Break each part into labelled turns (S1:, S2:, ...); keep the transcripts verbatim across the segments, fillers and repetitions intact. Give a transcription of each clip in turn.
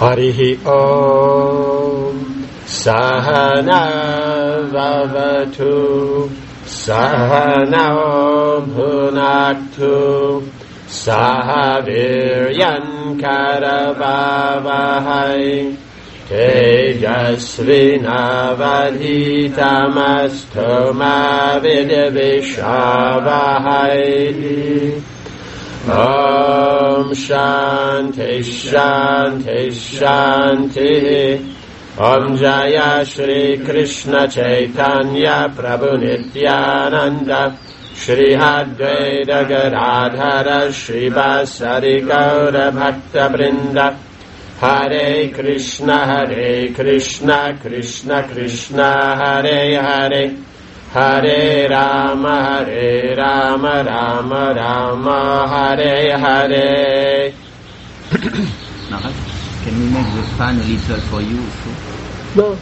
S1: Harihi Om Sahana Vavatu Sahana Bhunaktu Sahaviryan Karavavahai Tejasvinavadhitamastu ma vidvishavahai. Om Shanti Shanti Shanti. Om Jaya Shri Krishna Chaitanya Prabhu Nityananda Shri Advaita Gadadhara Shri Vasari Gaura Bhakta Vrinda. Hare Krishna Hare Krishna Krishna Krishna Hare Hare Hare Rama Hare Rama Rama Rama Hare Hare.
S2: Now, can we make the fan a little for you?
S1: No.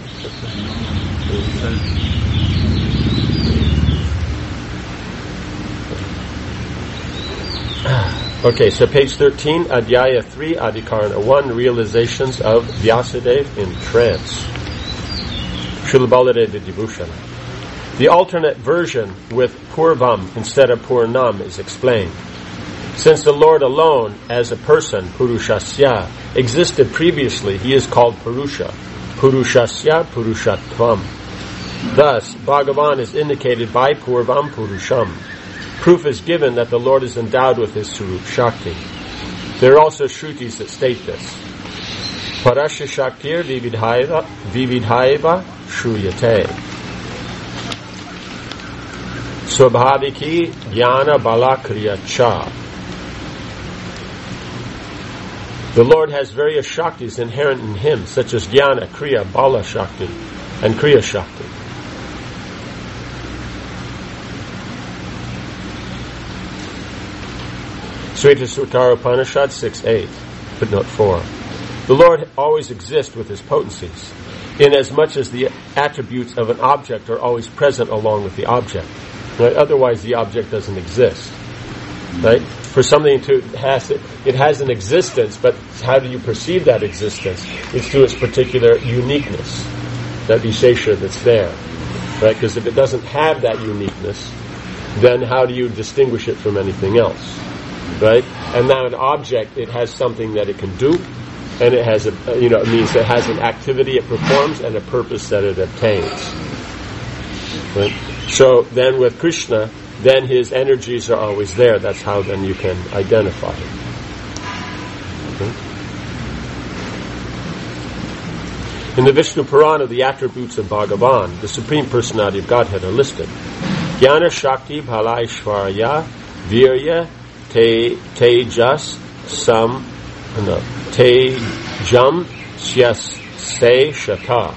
S1: Okay, so page thirteen, Adhyaya three, Adhikarana one, Realizations of Vyasadeva in Trance. Srila Baladeva Vibhushana. The alternate version with Purvam instead of Purnam is explained. Since the Lord alone, as a person, Purushasya, existed previously, he is called Purusha. Purushasya Purushatvam. Thus, Bhagavan is indicated by Purvam Purusham. Proof is given that the Lord is endowed with his Surup Shakti. There are also Shrutis that state this. Parasya Shaktir Vividhaiva Vividhaiva Shruyate. Swabhaviki Jnana Balakriya Cha. The Lord has various Shaktis inherent in him, such as Jnana, Kriya, Bala Shakti, and Kriya Shakti. Sveta Sutara Upanishad six eight, footnote four. The Lord always exists with his potencies, inasmuch as the attributes of an object are always present along with the object. Right? Otherwise, the object doesn't exist. Right? For something to has it, it has an existence, but how do you perceive that existence? It's through its particular uniqueness, that vishesha that's there. Right? Because if it doesn't have that uniqueness, then how do you distinguish it from anything else? Right? And now an object, it has something that it can do, and it has a, you know, it means it has an activity it performs and a purpose that it obtains. Right? So then with Krishna, then his energies are always there. That's how then you can identify him. Okay. In the Vishnu Purana, the attributes of Bhagavan, the Supreme Personality of Godhead, are listed. Jnana Shakti Bhalaishvarya Virya Te Tejas Sam no, Tejam Syas Se Shata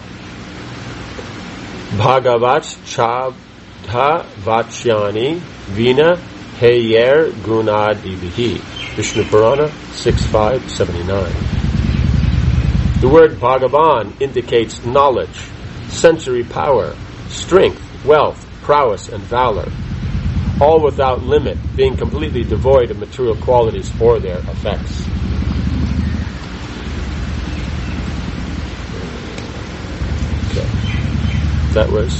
S1: Bhagavat Chabdha Vachyani Vina Heyer Gunadivihi. Vishnu Purana six five seventy-nine. The word Bhagavan indicates knowledge, sensory power, strength, wealth, prowess, and valor, all without limit, being completely devoid of material qualities or their effects. Okay. That was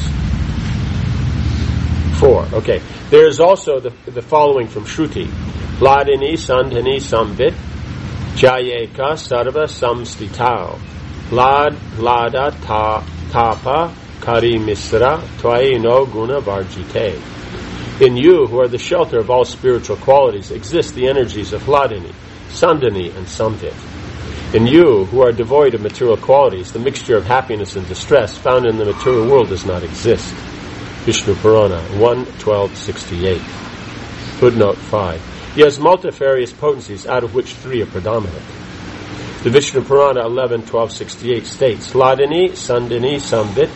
S1: four. Okay. There is also the, the following from Shruti. Hladini Sandhini Samvit Jayeka Sarva Samstitao Hlad Hlada ta, Tapa Kari Misra Twai no Guna Varjite. In you, who are the shelter of all spiritual qualities, exist the energies of Hladini, Sandhini, and Samvit. In you, who are devoid of material qualities, the mixture of happiness and distress found in the material world does not exist. Vishnu Purana one twelve sixty-eight. Footnote five. He has multifarious potencies, out of which three are predominant. The Vishnu Purana eleven twelve sixty-eight states, Hladini, Sandhini, Samvit,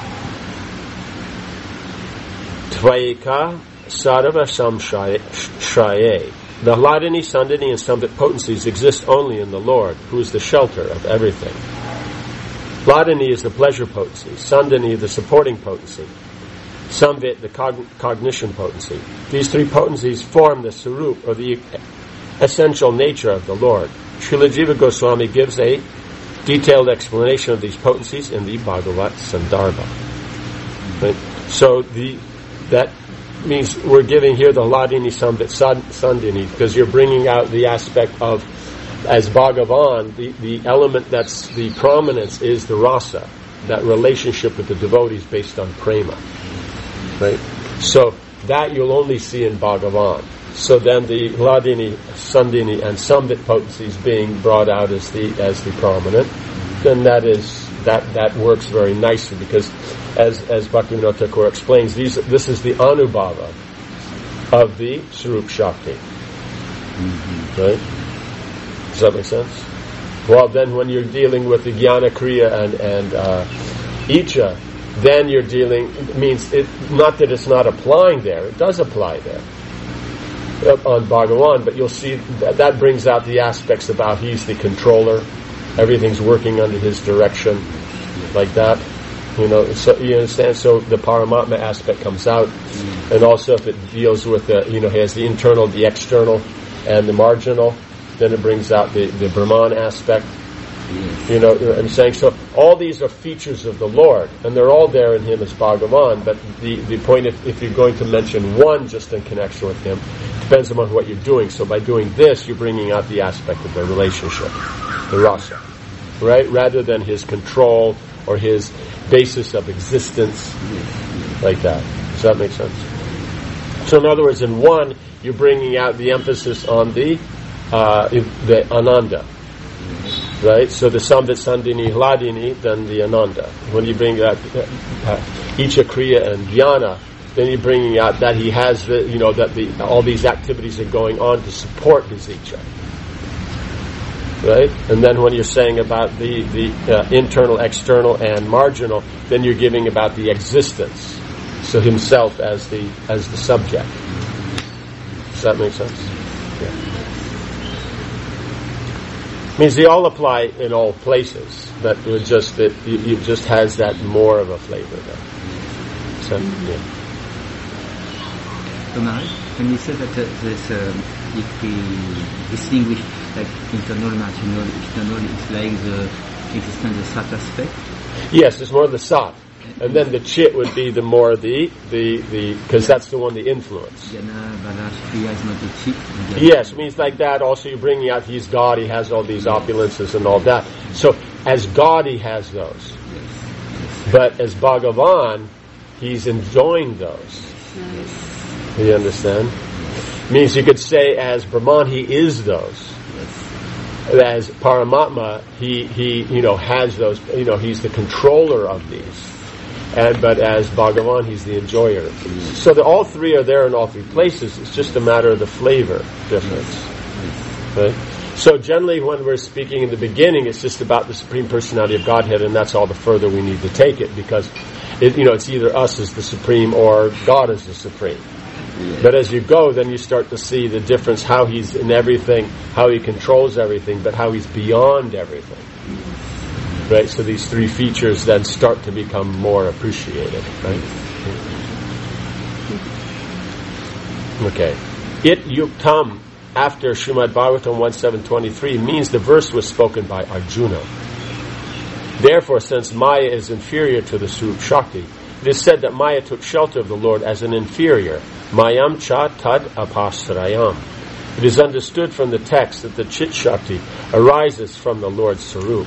S1: Tvaika, Sarva Samshraye. The Hladini, Sandhini, and Samvit potencies exist only in the Lord, who is the shelter of everything. Hladini is the pleasure potency, Sandhini the supporting potency, Samvit the cog- cognition potency. These three potencies form the Sarup, or the essential nature of the Lord. Srila Jiva Goswami gives a detailed explanation of these potencies in the Bhagavat Sandarbha. Right? So the that means we're giving here the Hladini Sambit Sandini, because you're bringing out the aspect of, as Bhagavan, the, the element that's the prominence is the rasa, that relationship with the devotees based on prema. Right? So that you'll only see in Bhagavan. So then the Hladini, Sandini, and Sambit potencies being brought out as the as the prominent, then that is that that works very nicely, because as as Bhaktivinoda Thakur explains, these this is the Anubhava of the Sarup Shakti. Mm-hmm. Right? Does that make sense? Well, then when you're dealing with the Jnana Kriya and and uh, Icha, then you're dealing, it means it not that it's not applying there, it does apply there on Bhagavan, but you'll see that, that brings out the aspects about he's the controller, everything's working under his direction, like that. You know, so you understand. So the Paramatma aspect comes out, mm. and also if it deals with the, you know, he has the internal, the external, and the marginal, then it brings out the the Brahman aspect. Mm. You know, I'm saying, so all these are features of the Lord, and they're all there in him as Bhagavan. But the the point, if if you're going to mention one just in connection with him, depends upon what you're doing. So by doing this, you're bringing out the aspect of the relationship, the rasa, right? Rather than his control or his basis of existence, like that. Does that make sense? So in other words, in one, you're bringing out the emphasis on the uh, the Ananda, right? So the Sambit, Sandini, Hladini, then the Ananda. When you bring out uh, Icha, Kriya, and Jnana, then you're bringing out that he has the, you know, that the all these activities are going on to support his Icha. Right? And then when you're saying about the, the uh, internal, external, and marginal, then you're giving about the existence. So himself as the as the subject. Does that make sense? Yeah. Means they all apply in all places, but it just that it, it just has that more of a flavor there. So, yeah.
S2: So Maharaj, when you said that uh, this, uh, if we distinguish like internal, marginal, external, it's like the existence of Sat aspect?
S1: Yes, it's more the Sat. And then the Chit would be the more the, the, the, because that's the one, the influence.
S2: Jnana, Balash, Kriya is not the Chit.
S1: Yes, it means like that. Also you're bringing out he's God, he has all these opulences and all that. So as God he has those. But as Bhagavan, he's enjoying those. You understand? Means you could say as Brahman he is those. As Paramatma he he you know has those, you know, he's the controller of these. And but as Bhagavan he's the enjoyer of these. So the, all three are there in all three places. It's just a matter of the flavor difference. Right? So generally when we're speaking in the beginning it's just about the Supreme Personality of Godhead, and that's all the further we need to take it, because it, you know, it's either us as the Supreme or God as the Supreme. But as you go, then you start to see the difference, how he's in everything, how he controls everything, but how he's beyond everything. Right? So these three features then start to become more appreciated. Right? Okay. It yuktam, after Srimad Bhagavatam one seven twenty-three, means the verse was spoken by Arjuna. Therefore, since Maya is inferior to the Sarup Shakti, it is said that Maya took shelter of the Lord as an inferior. Mayam cha tad apasrayam. It is understood from the text that the Chit Shakti arises from the Lord's Sarup.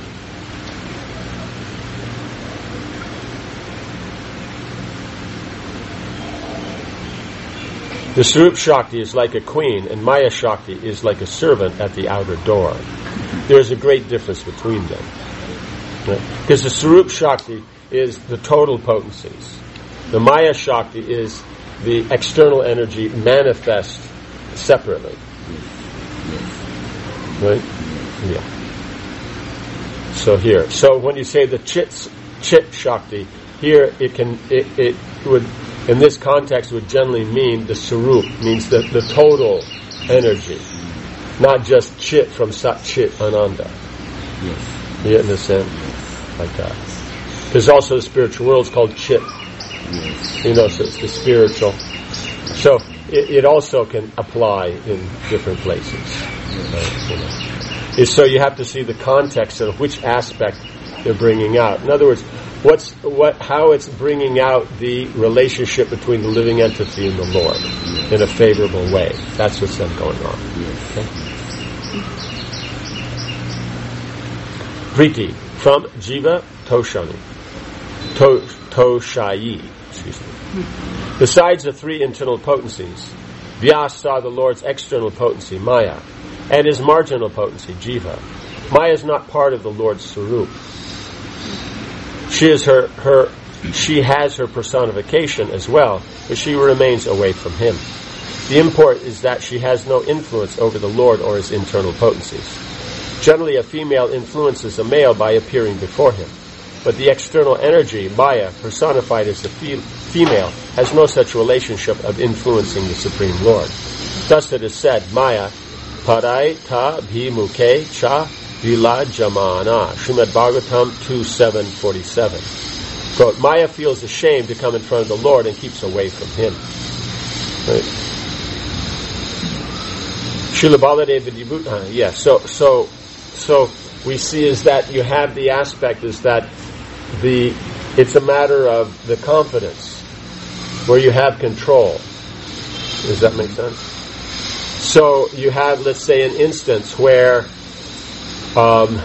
S1: The Sarup Shakti is like a queen, and Maya Shakti is like a servant at the outer door. There is a great difference between them. Right? Because the Sarup Shakti is the total potencies. The Maya Shakti is the external energy manifest separately. Right? Yeah. So here. So when you say the Chit, Chit Shakti, here it can, it, it would, in this context would generally mean the Sarup, means the, the total energy. Not just Chit from Sat Chit Ananda. Yes. You understand? Like that. There's also the spiritual world, it's called Chit. Yes. You know, so it's the spiritual. So it, it also can apply in different places. Yes. Uh, you know. is so you have to see the context of which aspect they're bringing out. In other words, what's what how it's bringing out the relationship between the living entity and the Lord in a favorable way. That's what's then going on. Okay? Priti from Jiva Toshani. To, Toshayi. Excuse me. Besides the three internal potencies, Vyas saw the Lord's external potency, Maya, and his marginal potency, Jiva. Maya is not part of the Lord's Sarup. She is her, her, she has her personification as well, but she remains away from him. The import is that she has no influence over the Lord or his internal potencies. Generally, a female influences a male by appearing before him, but the external energy, Maya, personified as the fe- female, has no such relationship of influencing the Supreme Lord. Thus it is said, Maya, Parai ta bhimukhe cha vilajamana. Srimad Bhagavatam two seven forty-seven. Quote, Maya feels ashamed to come in front of the Lord and keeps away from him. Right? Srila Baladeva Vibhuti. Yeah, so, so, so we see is that you have the aspect is that the, it's a matter of the confidence where you have control. Does that make sense? So you have, let's say, an instance where um,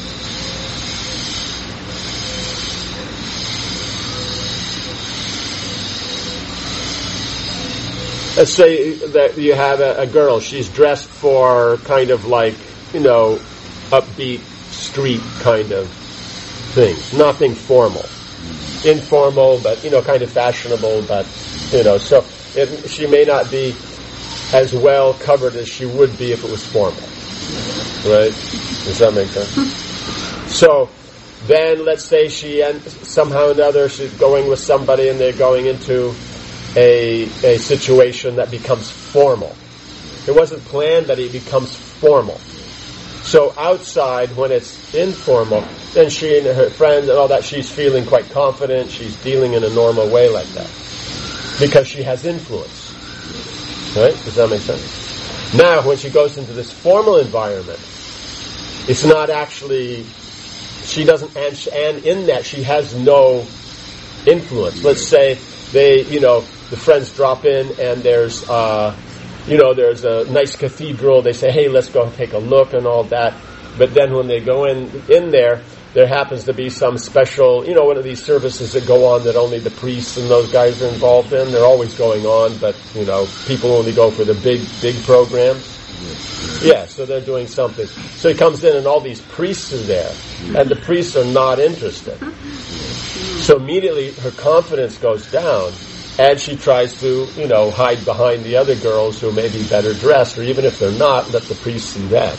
S1: let's say that you have a, a girl, she's dressed for kind of like, you know, upbeat street kind of things. Nothing formal. Informal, but, you know, kind of fashionable, but, you know, so it, she may not be as well covered as she would be if it was formal. Right? Does that make sense? So, then let's say she, and somehow or another, she's going with somebody and they're going into a, a situation that becomes formal. It wasn't planned that it becomes formal. So outside, when it's informal, then she and her friends and all that, she's feeling quite confident, she's dealing in a normal way like that. Because she has influence. Right? Does that make sense? Now, when she goes into this formal environment, it's not actually, she doesn't, and, and in that she has no influence. Let's say they, you know, the friends drop in and there's, uh, you know, there's a nice cathedral. They say, hey, let's go take a look and all that. But then when they go in, in there, there happens to be some special, you know, one of these services that go on that only the priests and those guys are involved in. They're always going on, but, you know, people only go for the big, big programs. Yeah, so they're doing something. So he comes in and all these priests are there, and the priests are not interested. So immediately her confidence goes down, and she tries to, you know, hide behind the other girls who may be better dressed, or even if they're not, let the priests see that.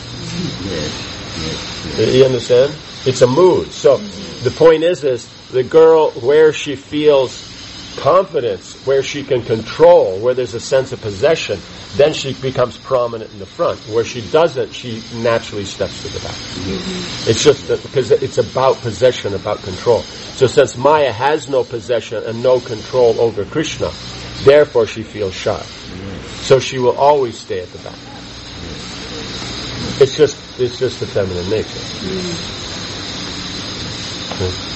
S1: You understand? It's a mood. So the point is, is the girl where she feels confidence, where she can control, where there's a sense of possession, then she becomes prominent in the front. Where she doesn't, she naturally steps to the back. Mm-hmm. It's just that because it's about possession, about control. So since Maya has no possession and no control over Krishna, therefore she feels shy. Mm-hmm. So she will always stay at the back. Mm-hmm. It's just it's just the feminine nature. Mm-hmm. Mm-hmm.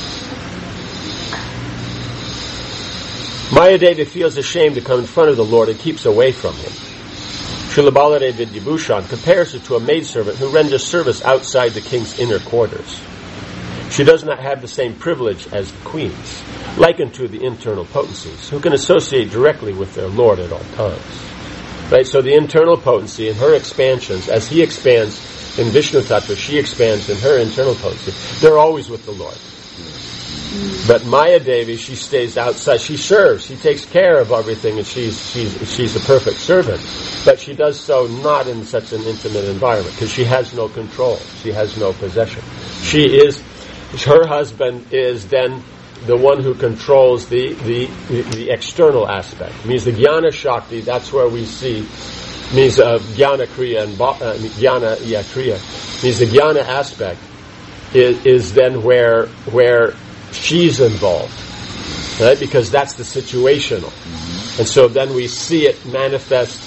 S1: Mayadevi feels ashamed to come in front of the Lord and keeps away from him. Srila Baladeva Vidyabhushan compares it to a maidservant who renders service outside the king's inner quarters. She does not have the same privilege as the queens, likened to the internal potencies, who can associate directly with their Lord at all times. Right? So the internal potency in her expansions, as he expands in Vishnu Tattva, she expands in her internal potency. They're always with the Lord. But Maya Devi, she stays outside. She serves. She takes care of everything, and she's she's she's a perfect servant. But she does so not in such an intimate environment because she has no control. She has no possession. She is. Her husband is then the one who controls the the the, the external aspect. It means the Jnana Shakti. That's where we see. Means uh, Jnana Kriya and uh, Jnana yeah, Kriya. Means the Jnana aspect is, is then where where. she's involved, right? Because that's the situational. Mm-hmm. And so then we see it manifest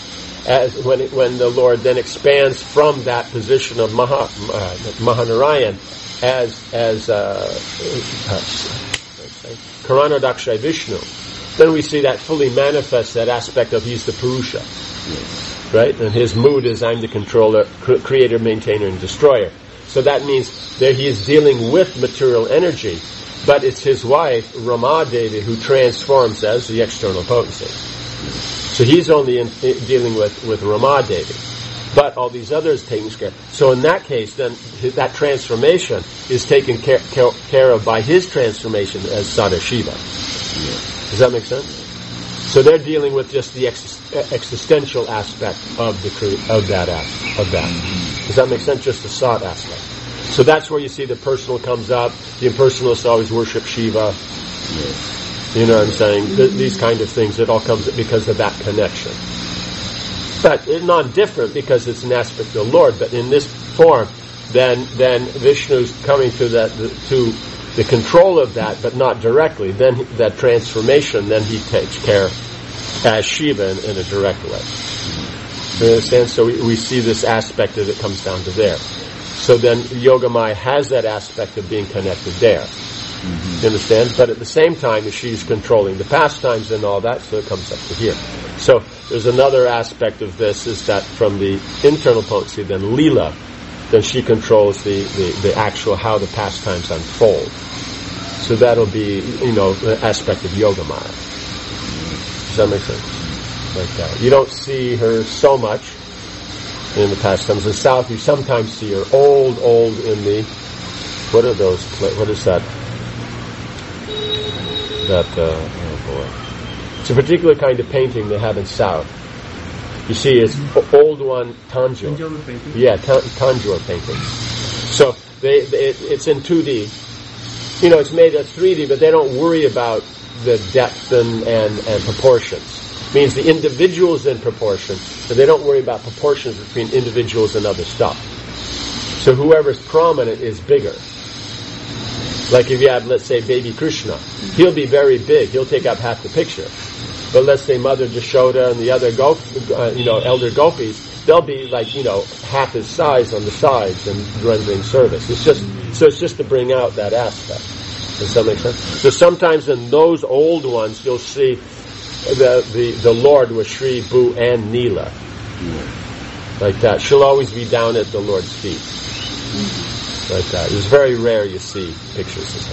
S1: as when it, when the Lord then expands from that position of Maha, uh, Mahanarayan as as uh, uh, Karanodakshay Vishnu, then we see that fully manifest that aspect of he's the Purusha,
S2: Yes.
S1: right? And his mood is I'm the controller, cr- creator, maintainer, and destroyer. So that means that he is dealing with material energy, but it's his wife, Rama Devi, who transforms as the external potency. So he's only in, in dealing with, with Rama Devi. But all these others taking care. So in that case, then that transformation is taken care, care, care of by his transformation as Sadashiva.
S2: Yes.
S1: Does that make sense? So they're dealing with just the ex- existential aspect of the cre- of that aspect, of that. Mm-hmm. Does that make sense? Just the Sat aspect. So that's where you see the personal comes up. The impersonalists always worship Shiva.
S2: Yes.
S1: You know what I'm saying? Th- these kind of things. It all comes because of that connection. But it's not different because it's an aspect of the Lord. But in this form, then then Vishnu's coming to that to the control of that, but not directly. Then that transformation, then he takes care as Shiva in, in a direct way. You understand? So we, we see this aspect of it comes down to there. So then Yogamaya has that aspect of being connected there. Mm-hmm. You understand? But at the same time, she's controlling the pastimes and all that, so it comes up to here. So there's another aspect of this, is that from the internal potency, then Leela, then she controls the, the, the actual, how the pastimes unfold. So that'll be, you know, the aspect of Yogamaya. Does that make sense? Like that. You don't see her so much in the pastimes. In the South, you sometimes see her old, old in the, what are those, what is that? That, uh, oh boy. It's a particular kind of painting they have in South. You see, it's old one, Tanjore.
S2: Tanjore painting?
S1: Yeah, ta- Tanjore painting. So, they, they, it, it's in two D. You know, it's made of three D, but they don't worry about the depth and, and, and proportions. It means the individuals in proportion, but they don't worry about proportions between individuals and other stuff. So whoever's prominent is bigger. Like if you have, let's say, baby Krishna, he'll be very big. He'll take up half the picture. But let's say Mother Jashoda and the other, go, uh, you know, elder gopis, they'll be like, you know, half his size on the sides and rendering service. It's just, so it's just to bring out that aspect. Does that make sense? So sometimes in those old ones, you'll see the the, the Lord with Sri, Bhu, and Neela. Like that. She'll always be down at the Lord's feet. Like that. It's very rare you see pictures of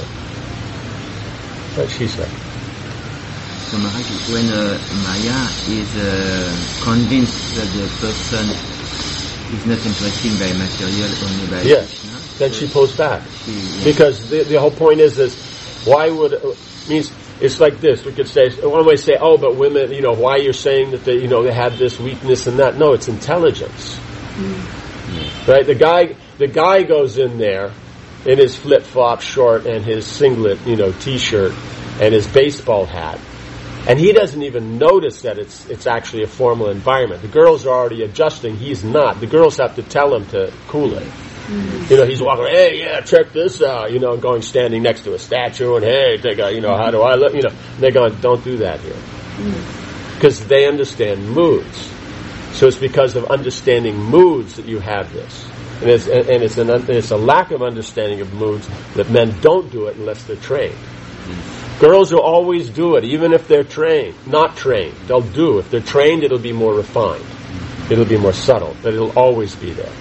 S1: her. Like she said.
S2: So Maharaj, when uh, Maya is uh, convinced that the person is not interested by material, only by
S1: yes.
S2: Krishna,
S1: Then
S2: so
S1: she pulls back.
S2: She, yeah.
S1: Because the, the whole point is, is why would, uh, means, it's like this. We could say, one way say, oh, but women, you know, why you're saying that they, you know, they have this weakness and that. No, it's intelligence. Mm. Right? The guy, the guy goes in there in his flip-flop short and his singlet, you know, t-shirt and his baseball hat. And he doesn't even notice that it's it's actually a formal environment. The girls are already adjusting. He's not. The girls have to tell him to cool it. Mm-hmm. You know, he's walking, hey, yeah, check this out. You know, going standing next to a statue and, hey, take a, you know, how do I look? You know, and they're going, don't do that here. Because mm-hmm. they understand moods. So it's because of understanding moods that you have this. And it's, and it's, an, it's a lack of understanding of moods that men don't do it unless they're trained. Mm-hmm. Girls will always do it, even if they're trained. Not trained. They'll do. If they're trained, it'll be more refined. It'll be more subtle. But it'll always be there.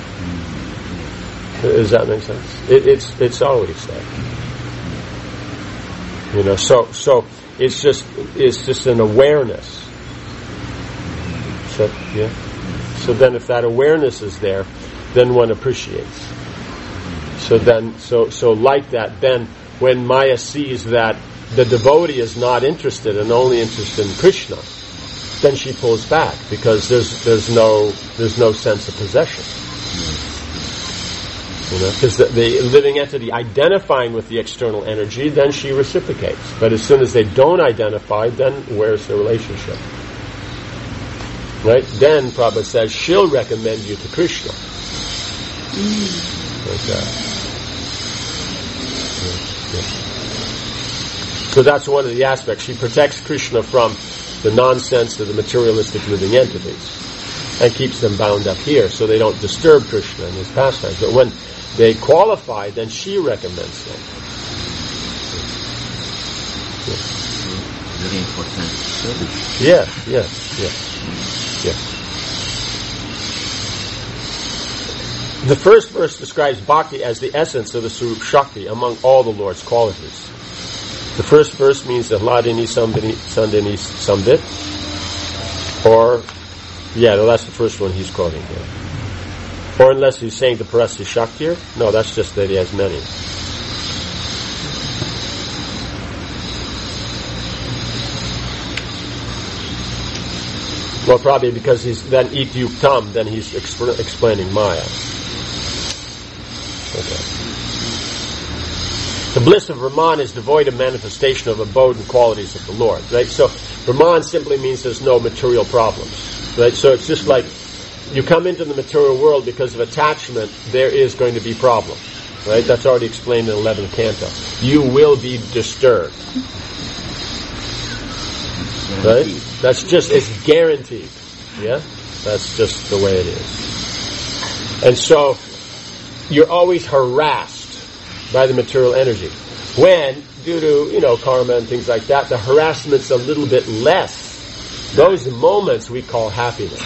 S1: Does that make sense? It, it's it's always there. You know, so so it's just it's just an awareness. So yeah. So then if that awareness is there, then one appreciates. So then so so like that, then when Maya sees that the devotee is not interested and only interested in Krishna, then she pulls back because there's there's no there's no sense of possession. You know, because the, the living entity identifying with the external energy, then she reciprocates. But as soon as they don't identify, then where's the relationship? Right? Then Prabhupada says she'll recommend you to Krishna. Mm. Like that. Yeah. So that's one of the aspects. She protects Krishna from the nonsense of the materialistic living entities. and keeps them bound up here so they don't disturb Krishna in his pastimes. But when they qualify, then she recommends them.
S2: Very important service.
S1: Yes, yes, yes, yes. The first verse describes bhakti as the essence of the Sarup Shakti among all the Lord's qualities. The first verse means the Hladini Sandini Sandini Sambit, or, yeah, no, that's the first one he's quoting here. Or unless he's saying the Parasya Shakti here. No, that's just that he has many. Well, probably because he's then Ityuktam, then he's exp- explaining Maya. Okay. The bliss of Brahman is devoid of manifestation of abode and qualities of the Lord. Right? So Brahman simply means there's no material problems. Right? So it's just like you come into the material world because of attachment, there is going to be problems. Right? That's already explained in the eleventh canto. You will be disturbed. Right? That's just, it's guaranteed. Yeah? That's just the way it is. And so, you're always harassed by the material energy. When, due to, you know, karma and things like that, the harassment's a little bit less. Those moments we call happiness.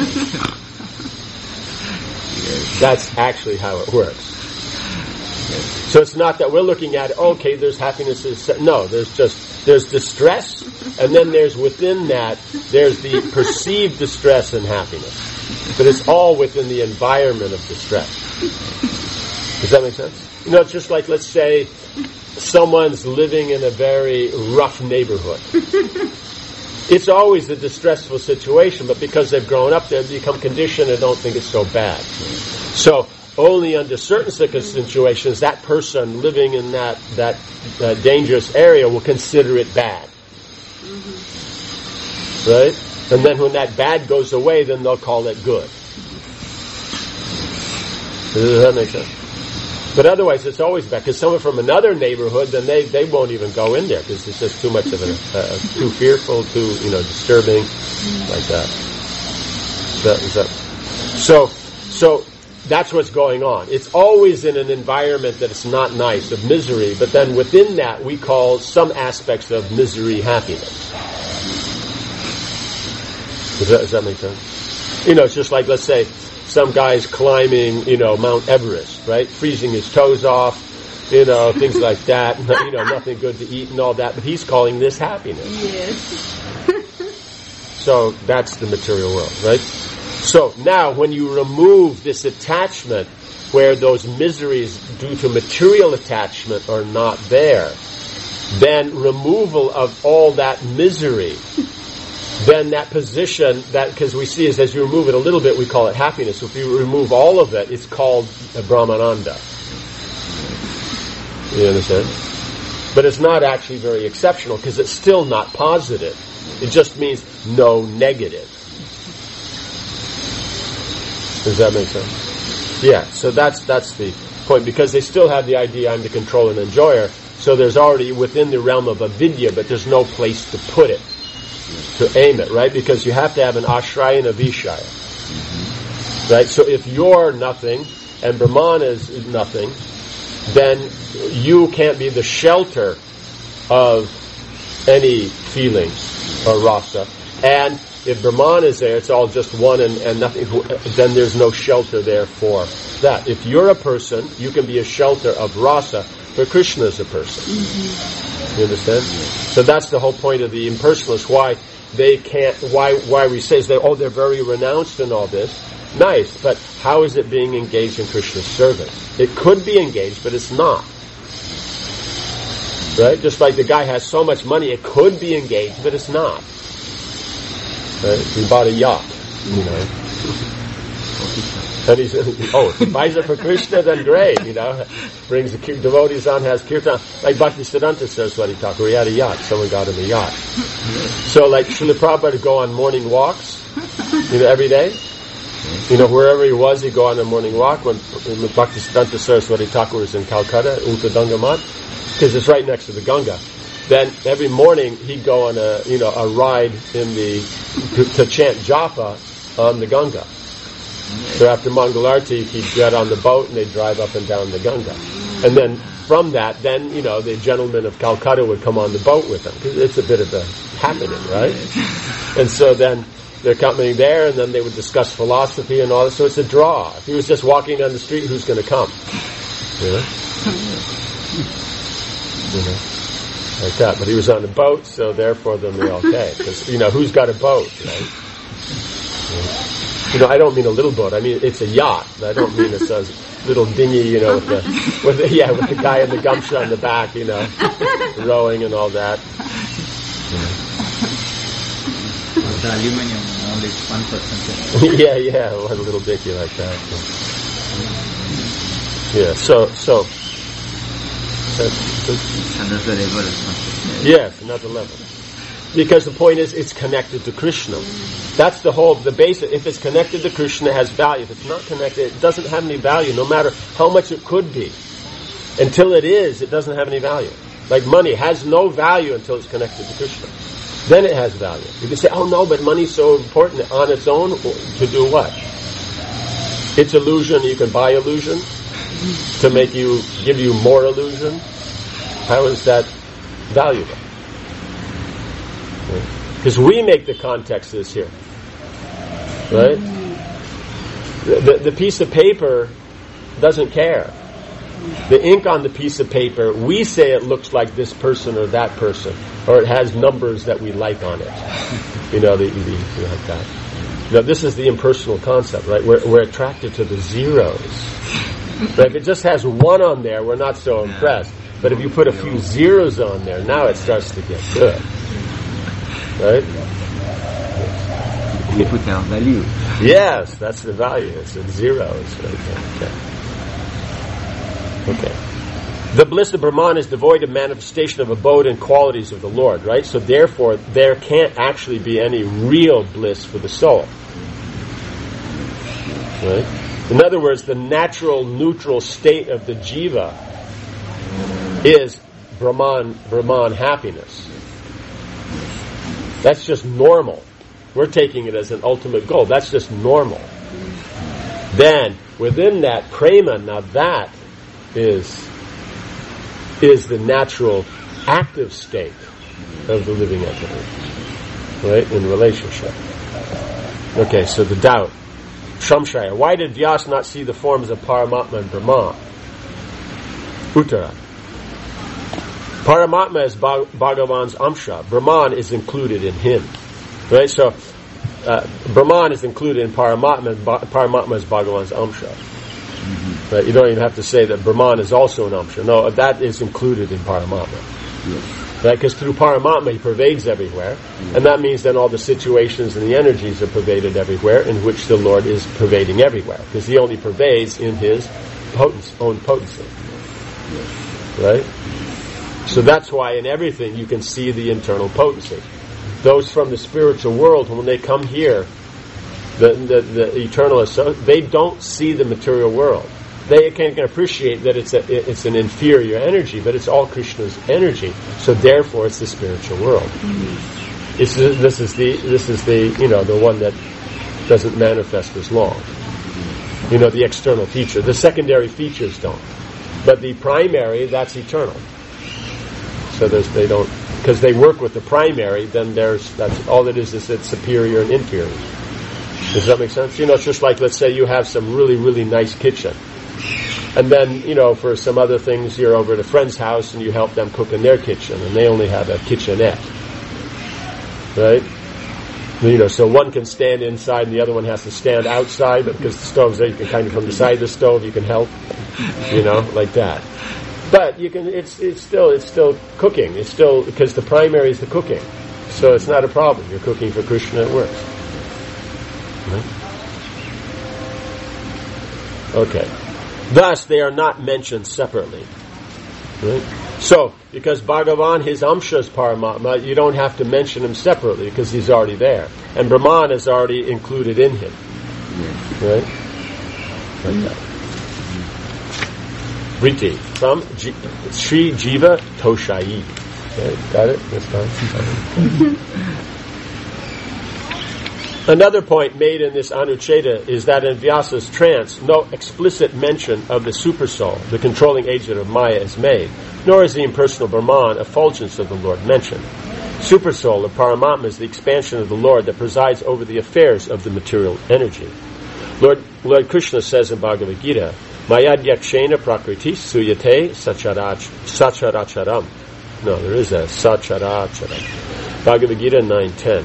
S1: That's actually how it works. So it's not that we're looking at, okay, there's happiness. No, there's just, there's distress, and then there's within that, there's the perceived distress and happiness. But it's all within the environment of distress. Does that make sense? You know, it's just like, let's say, someone's living in a very rough neighborhood. It's always a distressful situation, but because they've grown up there, they become conditioned and don't think it's so bad. So, only under certain situations, that person living in that that uh, dangerous area will consider it bad. Mm-hmm. Right? And then when that bad goes away, then they'll call it good. Does that make sense? But otherwise, it's always bad. Because someone from another neighborhood, then they, they won't even go in there because it's just too much of a, uh, too fearful, too, you know, disturbing, like that. Is that, is that. So, so, that's what's going on. It's always in an environment that is not nice, of misery, but then within that we call some aspects of misery happiness. Does that, does that make sense? You know, it's just like, let's say, some guy's climbing, you know, Mount Everest, right? Freezing his toes off, you know, things like that. You know, nothing good to eat and all that, but he's calling this happiness.
S3: Yes.
S1: So that's the material world, right? So now when you remove this attachment where those miseries due to material attachment are not there, then removal of all that misery, then that position, that because we see is as you remove it a little bit, we call it happiness. So if you remove all of it, it's called Brahmananda. You understand? But it's not actually very exceptional because it's still not positive. It just means no negative. Does that make sense? Yeah, so that's that's the point, because they still have the idea I'm the controller and enjoyer, so there's already within the realm of avidya, but there's no place to put it, to aim it, right? Because you have to have an ashraya and a vishaya. Right? So if you're nothing, and Brahman is nothing, then you can't be the shelter of any feelings or rasa. And if Brahman is there, it's all just one and, and nothing, then there's no shelter there for that. If you're a person, you can be a shelter of rasa, but Krishna is a person. Mm-hmm. You understand? So that's the whole point of the impersonalists, why they can't, why why we say, is that, oh, they're very renounced and all this. Nice, but how is it being engaged in Krishna's service? It could be engaged, but it's not. Right? Just like the guy has so much money, it could be engaged, but it's not. Right? He bought a yacht, you know. And he's, oh, if he buys it for Krishna, then great, you know. Brings the devotees on, has kirtan. Like Bhaktisiddhanta Saraswati Thakur, he had a yacht. Someone got him a yacht. So like Srila Prabhupada would go on morning walks, you know, every day. You know, wherever he was, he'd go on a morning walk. When, when Bhaktisiddhanta Saraswati Thakur was in Calcutta, Ulta Ganga Mat, because it's right next to the Ganga. Then every morning he'd go on a, you know, a ride in the, to, to chant japa on the Ganga. So after Mangalarti, he'd get on the boat and they'd drive up and down the Ganga. And then from that, then, you know, the gentleman of Calcutta would come on the boat with him. It's a bit of a happening, right? And so then they're coming there, and then they would discuss philosophy and all that. So it's a draw. If he was just walking down the street, who's going to come? You know? You know? Like that. But he was on a boat, so therefore then they all came. Because, you know, who's got a boat, right? Yeah. You know, I don't mean a little boat. I mean, it's a yacht. I don't mean it's a little dinghy, you know, with the, with the, yeah, with the guy in the gumshoe on the back, you know, rowing and all that.
S4: The aluminium, only one percent.
S1: yeah, yeah, one little dinghy like that. Yeah, so, so.
S2: It's another level of consciousness.
S1: Yes, another level. Because the point is, it's connected to Krishna. That's the whole, the basic. If it's connected to Krishna, it has value. If it's not connected, it doesn't have any value, no matter how much it could be. Until it is, it doesn't have any value. Like money has no value until it's connected to Krishna. Then it has value. You can say, oh no, but money's so important on its own. To do what? It's illusion. You can buy illusion to make you, give you more illusion. How is that valuable? Because we make the context of this here. Right? The, the, the piece of paper doesn't care. The ink on the piece of paper, we say it looks like this person or that person, or it has numbers that we like on it. You know, the, the, like that. Now, this is the impersonal concept, right? We're, we're attracted to the zeros. But if it just has one on there, we're not so impressed. But if you put a few zeros on there, now it starts to get good. Right?
S2: We put our value.
S1: Yes, that's the value. It's in zeros. Right there. Okay. Okay. The bliss of Brahman is devoid of manifestation of abode and qualities of the Lord, right? So therefore, there can't actually be any real bliss for the soul. Right? In other words, the natural, neutral state of the jiva is Brahman, Brahman happiness. That's just normal. We're taking it as an ultimate goal. That's just normal. Then, within that, prema, now that is is the natural active state of the living entity. Right? In relationship. Okay, so the doubt. Shamshaya. Why did Vyas not see the forms of Paramatma and Brahman? Uttara. Paramatma is Bhagavan's Amsha. Brahman is included in him. Right? So, uh, Brahman is included in Paramatma, and ba- Paramatma is Bhagavan's Amsha. Mm-hmm. Right? You don't even have to say that Brahman is also an Amsha. No, that is included in Paramatma. Yes. Right? Because through Paramatma, he pervades everywhere. Yes. And that means then all the situations and the energies are pervaded everywhere, in which the Lord is pervading everywhere. Because he only pervades in his potency, own potency. Yes. Right? So that's why in everything you can see the internal potency. Those from the spiritual world, when they come here, the the, the eternalists, they don't see the material world. They can, can appreciate that it's a, it's an inferior energy, but it's all Krishna's energy. So therefore, it's the spiritual world. Mm-hmm. It's, this is the this is the you know the one that doesn't manifest as long. You know, the external feature. The secondary features don't, but the primary, that's eternal. So there's, they don't, because they work with the primary, then there's, that's all it is, is it's superior and inferior. Does that make sense? You know, it's just like, let's say you have some really, really nice kitchen. And then, you know, for some other things, you're over at a friend's house and you help them cook in their kitchen, and they only have a kitchenette. Right? You know, so one can stand inside and the other one has to stand outside, but because the stove's there, you can kind of from beside the stove, you can help. You know, like that. But you can, it's it's still it's still cooking. It's still, because the primary is the cooking. So it's not a problem. You're cooking for Krishna, it works. Right? Okay. Thus, they are not mentioned separately. Right? So, because Bhagavan, his Amsha is Paramatma, you don't have to mention him separately because he's already there. And Brahman is already included in him. Right? Like that. Vritti, from G- Sri Jiva Toshai. Okay, got it? This time? Another point made in this Anucheta is that in Vyasa's trance, no explicit mention of the supersoul, the controlling agent of Maya, is made, nor is the impersonal Brahman, effulgence of the Lord, mentioned. Supersoul, or Paramatma, is the expansion of the Lord that presides over the affairs of the material energy. Lord, Lord Krishna says in Bhagavad Gita, Mayad yakshena prakriti suyate sacharacharam. No, there is a sacharacharam. Bhagavad Gita nine ten.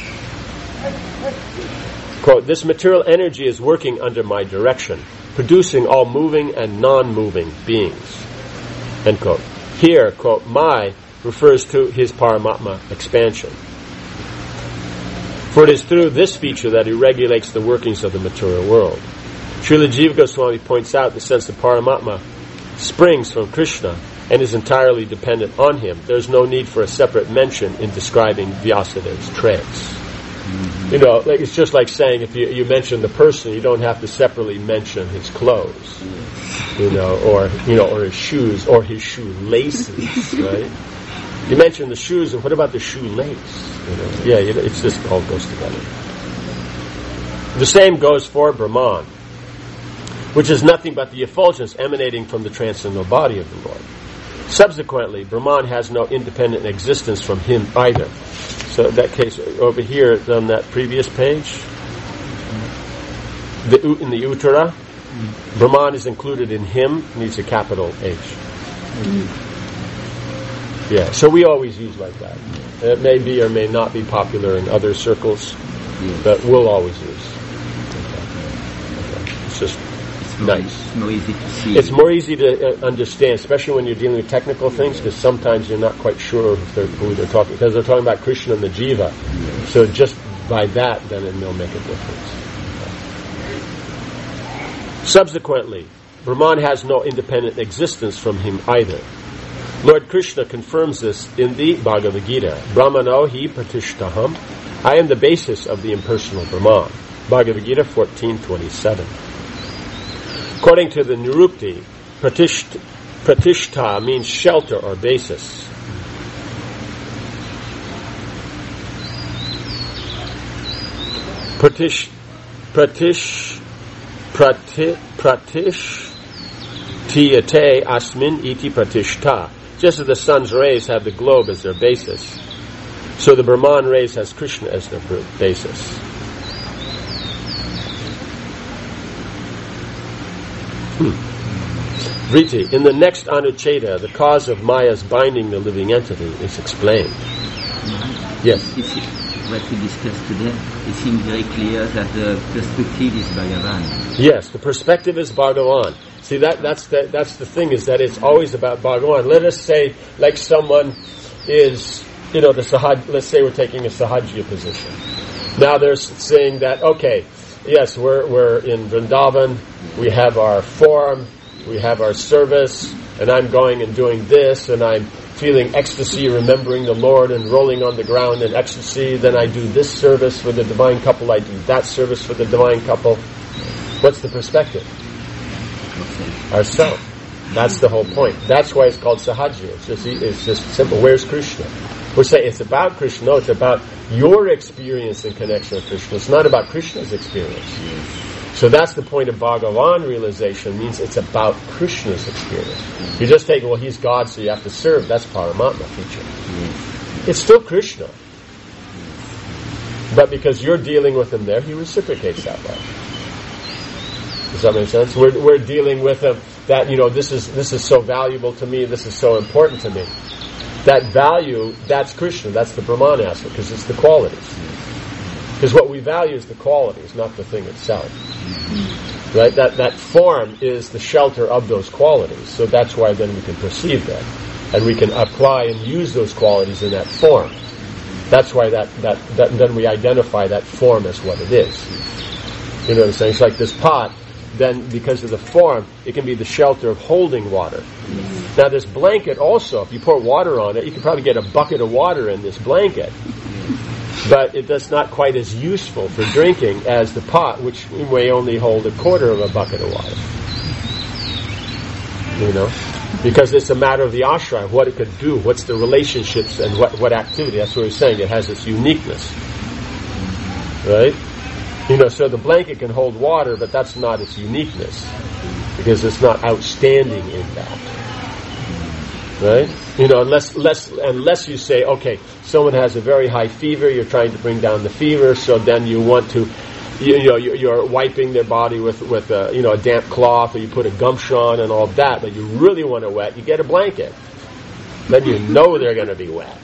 S1: Quote, this material energy is working under my direction, producing all moving and non-moving beings. End quote. Here, quote, my refers to his Paramatma expansion. For it is through this feature that he regulates the workings of the material world. Srila Jiva Goswami points out the sense that Paramatma springs from Krishna and is entirely dependent on him. There's no need for a separate mention in describing Vyasadev's trance. You know, like it's just like saying if you, you mention the person, you don't have to separately mention his clothes, you know, or you know, or his shoes, or his shoelaces, right? You mention the shoes, and what about the shoelace? You know, yeah, it's just all goes together. The same goes for Brahman, which is nothing but the effulgence emanating from the transcendental body of the Lord. Subsequently, Brahman has no independent existence from him either. So in that case, over here on that previous page, the, in the Uttara, mm. Brahman is included in him, needs a capital H. Mm. Yeah, so we always use like that. It may be or may not be popular in other circles, yeah. But we'll always use. Okay. Okay. It's just it's nice.
S2: More easy to see.
S1: It's more easy to uh, understand, especially when you're dealing with technical things, because sometimes you're not quite sure if they're, who they're talking, because they're talking about Krishna and the Jiva. Yeah. So just by that, then it will make a difference. Okay. Subsequently, Brahman has no independent existence from him either. Lord Krishna confirms this in the Bhagavad Gita. Brahmano hi pratishtaham. I am the basis of the impersonal Brahman. Bhagavad Gita fourteen twenty-seven. According to the Nirukti, pratisht, pratishta means shelter or basis. Pratish, pratish, prati, pratish, tiyate asmin iti pratishta. Just as the sun's rays have the globe as their basis, so the Brahman rays has Krishna as their basis. Hmm. Vriti, in the next Anucheta, the cause of Maya's binding the living entity is explained. Yes.
S2: What we discussed today, it seems very clear that the perspective is Bhagavan.
S1: Yes, the perspective is Bhagavan. See, that that's the, that's the thing, is that it's always about Bhagavan. Let us say, like someone is, you know, the Sahaj, let's say we're taking a Sahajya position. Now they're saying that, okay, yes, we're we're in Vrindavan, we have our form, we have our service, and I'm going and doing this, and I'm feeling ecstasy, remembering the Lord, and rolling on the ground in ecstasy. Then I do this service for the divine couple, I do that service for the divine couple. What's the perspective? Ourself. That's the whole point. That's why it's called Sahajya. It's just, it's just simple. Where's Krishna? We're saying it's about Krishna. No, it's about your experience in connection with Krishna. It's not about Krishna's experience. So that's the point of Bhagavan realization. Means it's about Krishna's experience. You just take, well, he's God, so you have to serve. That's Paramatma feature. It's still Krishna. But because you're dealing with him there, he reciprocates that way. Does that make sense? We're we're dealing with him that, you know, this is this is so valuable to me, this is so important to me. That value, that's Krishna, that's the Brahman aspect, because it's the qualities. Because what we value is the qualities, not the thing itself. Right? That that form is the shelter of those qualities. So that's why then we can perceive that. And we can apply and use those qualities in that form. That's why that, that, that then we identify that form as what it is. You know what I'm saying? It's like this pot, then because of the form, it can be the shelter of holding water. Mm-hmm. Now this blanket also, if you pour water on it, you can probably get a bucket of water in this blanket. But it does not quite as useful for drinking as the pot, which may only hold a quarter of a bucket of water. You know? Because it's a matter of the ashram, what it could do, what's the relationships and what, what activity. That's what we're saying. It has its uniqueness. Right? You know, so the blanket can hold water, but that's not its uniqueness, because it's not outstanding in that. Right? You know, unless, unless, unless you say, okay, someone has a very high fever, you're trying to bring down the fever, so then you want to, you, you know, you're wiping their body with, with a, you know, a damp cloth, or you put a gumption on and all of that, but you really want it wet, you get a blanket. Then you know they're going to be wet.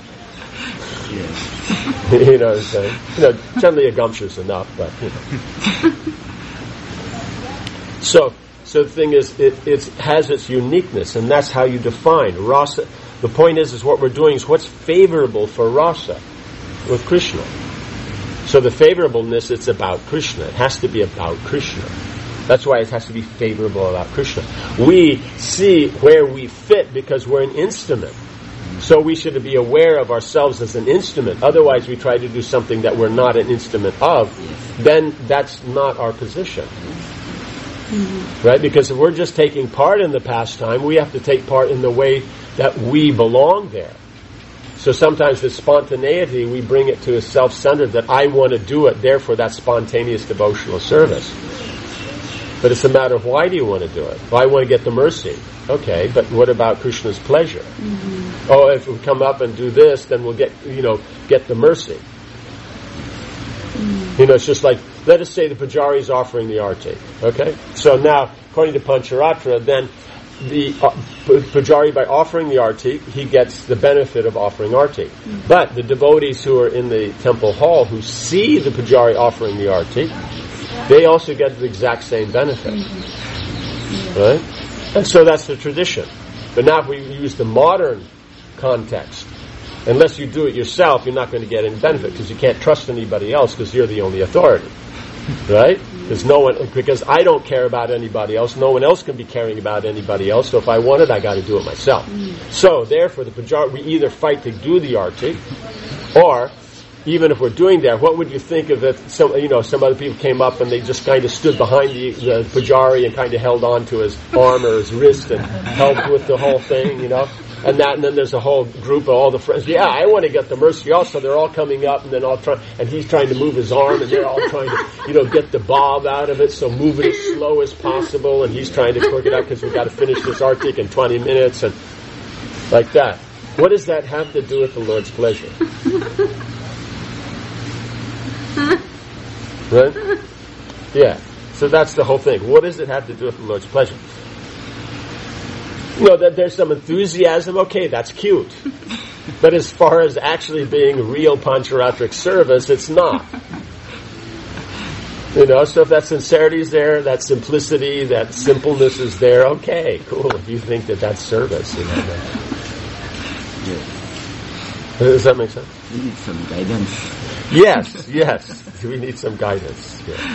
S2: Yes.
S1: You know what I'm saying? You know, generally a gumption's enough, but, you know. So, So the thing is, it, it has its uniqueness, and that's how you define rasa. The point is, is what we're doing is what's favorable for rasa with Krishna. So the favorableness, it's about Krishna. It has to be about Krishna. That's why it has to be favorable about Krishna. We see where we fit because we're an instrument. So we should be aware of ourselves as an instrument. Otherwise, we try to do something that we're not an instrument of. Then that's not our position. Mm-hmm. Right? Because if we're just taking part in the pastime, we have to take part in the way that we belong there. So sometimes the spontaneity, we bring it to a self-centered, that I want to do it, therefore that's spontaneous devotional service. But it's a matter of, why do you want to do it? Well, I want to get the mercy. Okay, but what about Krishna's pleasure? Mm-hmm. Oh, if we come up and do this, then we'll get, you know, get the mercy. Mm-hmm. You know, it's just like, let us say the Pujari is offering the arti. Okay? So now, according to Pancharatra, then the uh, Pujari, by offering the arti, he gets the benefit of offering arti. Mm-hmm. But the devotees who are in the temple hall, who see the Pujari offering the arti, they also get the exact same benefit. Mm-hmm. Right? And so that's the tradition. But now if we use the modern context, unless you do it yourself, you're not going to get any benefit, because you can't trust anybody else, because you're the only authority. Right? Because no one, because I don't care about anybody else, no one else can be caring about anybody else, so if I want it, I got to do it myself. So therefore, the Pujari, we either fight to do the arti, or even if we're doing that, what would you think of if some, you know, some other people came up and they just kind of stood behind the, the Pujari and kind of held on to his arm or his wrist and helped with the whole thing, you know? And that, and then there's a whole group of all the friends. Yeah, I want to get the mercy also. They're all coming up, and then all trying, and he's trying to move his arm, and they're all trying to, you know, get the bob out of it. So move it as slow as possible, and he's trying to quirk it up because we've got to finish this artik in twenty minutes, and like that. What does that have to do with the Lord's pleasure? Right? Yeah. So that's the whole thing. What does it have to do with the Lord's pleasure? You know, that there's some enthusiasm, okay, that's cute. But as far as actually being real Pancharatric service, it's not. You know, so if that sincerity is there, that simplicity, that simpleness is there, okay, cool. If you think that that's service, you know. That, yeah. Does that make sense?
S2: We need some guidance.
S1: Yes, yes. We need some guidance. Yeah.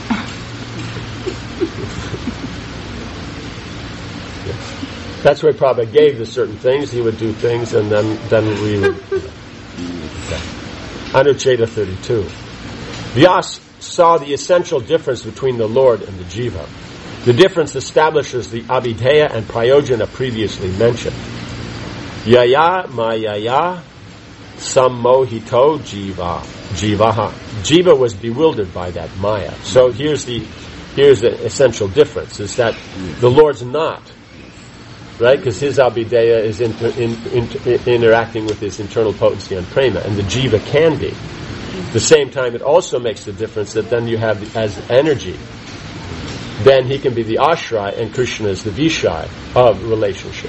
S1: Yes. That's why Prabhupada gave the certain things. He would do things, and then then we would. Okay. Anucheta thirty-two. Vyas saw the essential difference between the Lord and the Jiva. The difference establishes the Abhidheya and Prayojana previously mentioned. Yaya mayaya sammohito jiva jivaha. Jiva was bewildered by that maya. So here's the here's the essential difference: is that the Lord's not. Right? Because his abhideya is inter, in, in, in, interacting with his internal potency and prema, and the jiva can be. At the same time, it also makes the difference that then you have, the, as energy, then he can be the ashray, and Krishna is the vishay of relationship.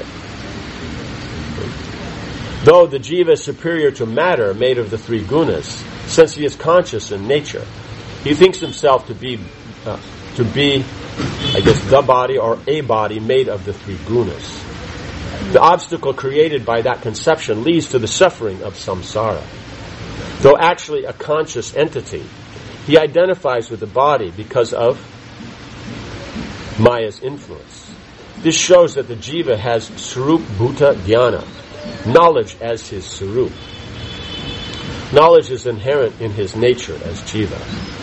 S1: Though the jiva is superior to matter made of the three gunas, since he is conscious in nature, he thinks himself to be uh, to be I guess the body or a body made of the three gunas. The obstacle created by that conception leads to the suffering of samsara. Though actually a conscious entity, he identifies with the body because of Maya's influence. This shows that the jiva has Sarup Bhuta Dhyana, knowledge as his Sarup. Knowledge is inherent in his nature as jiva.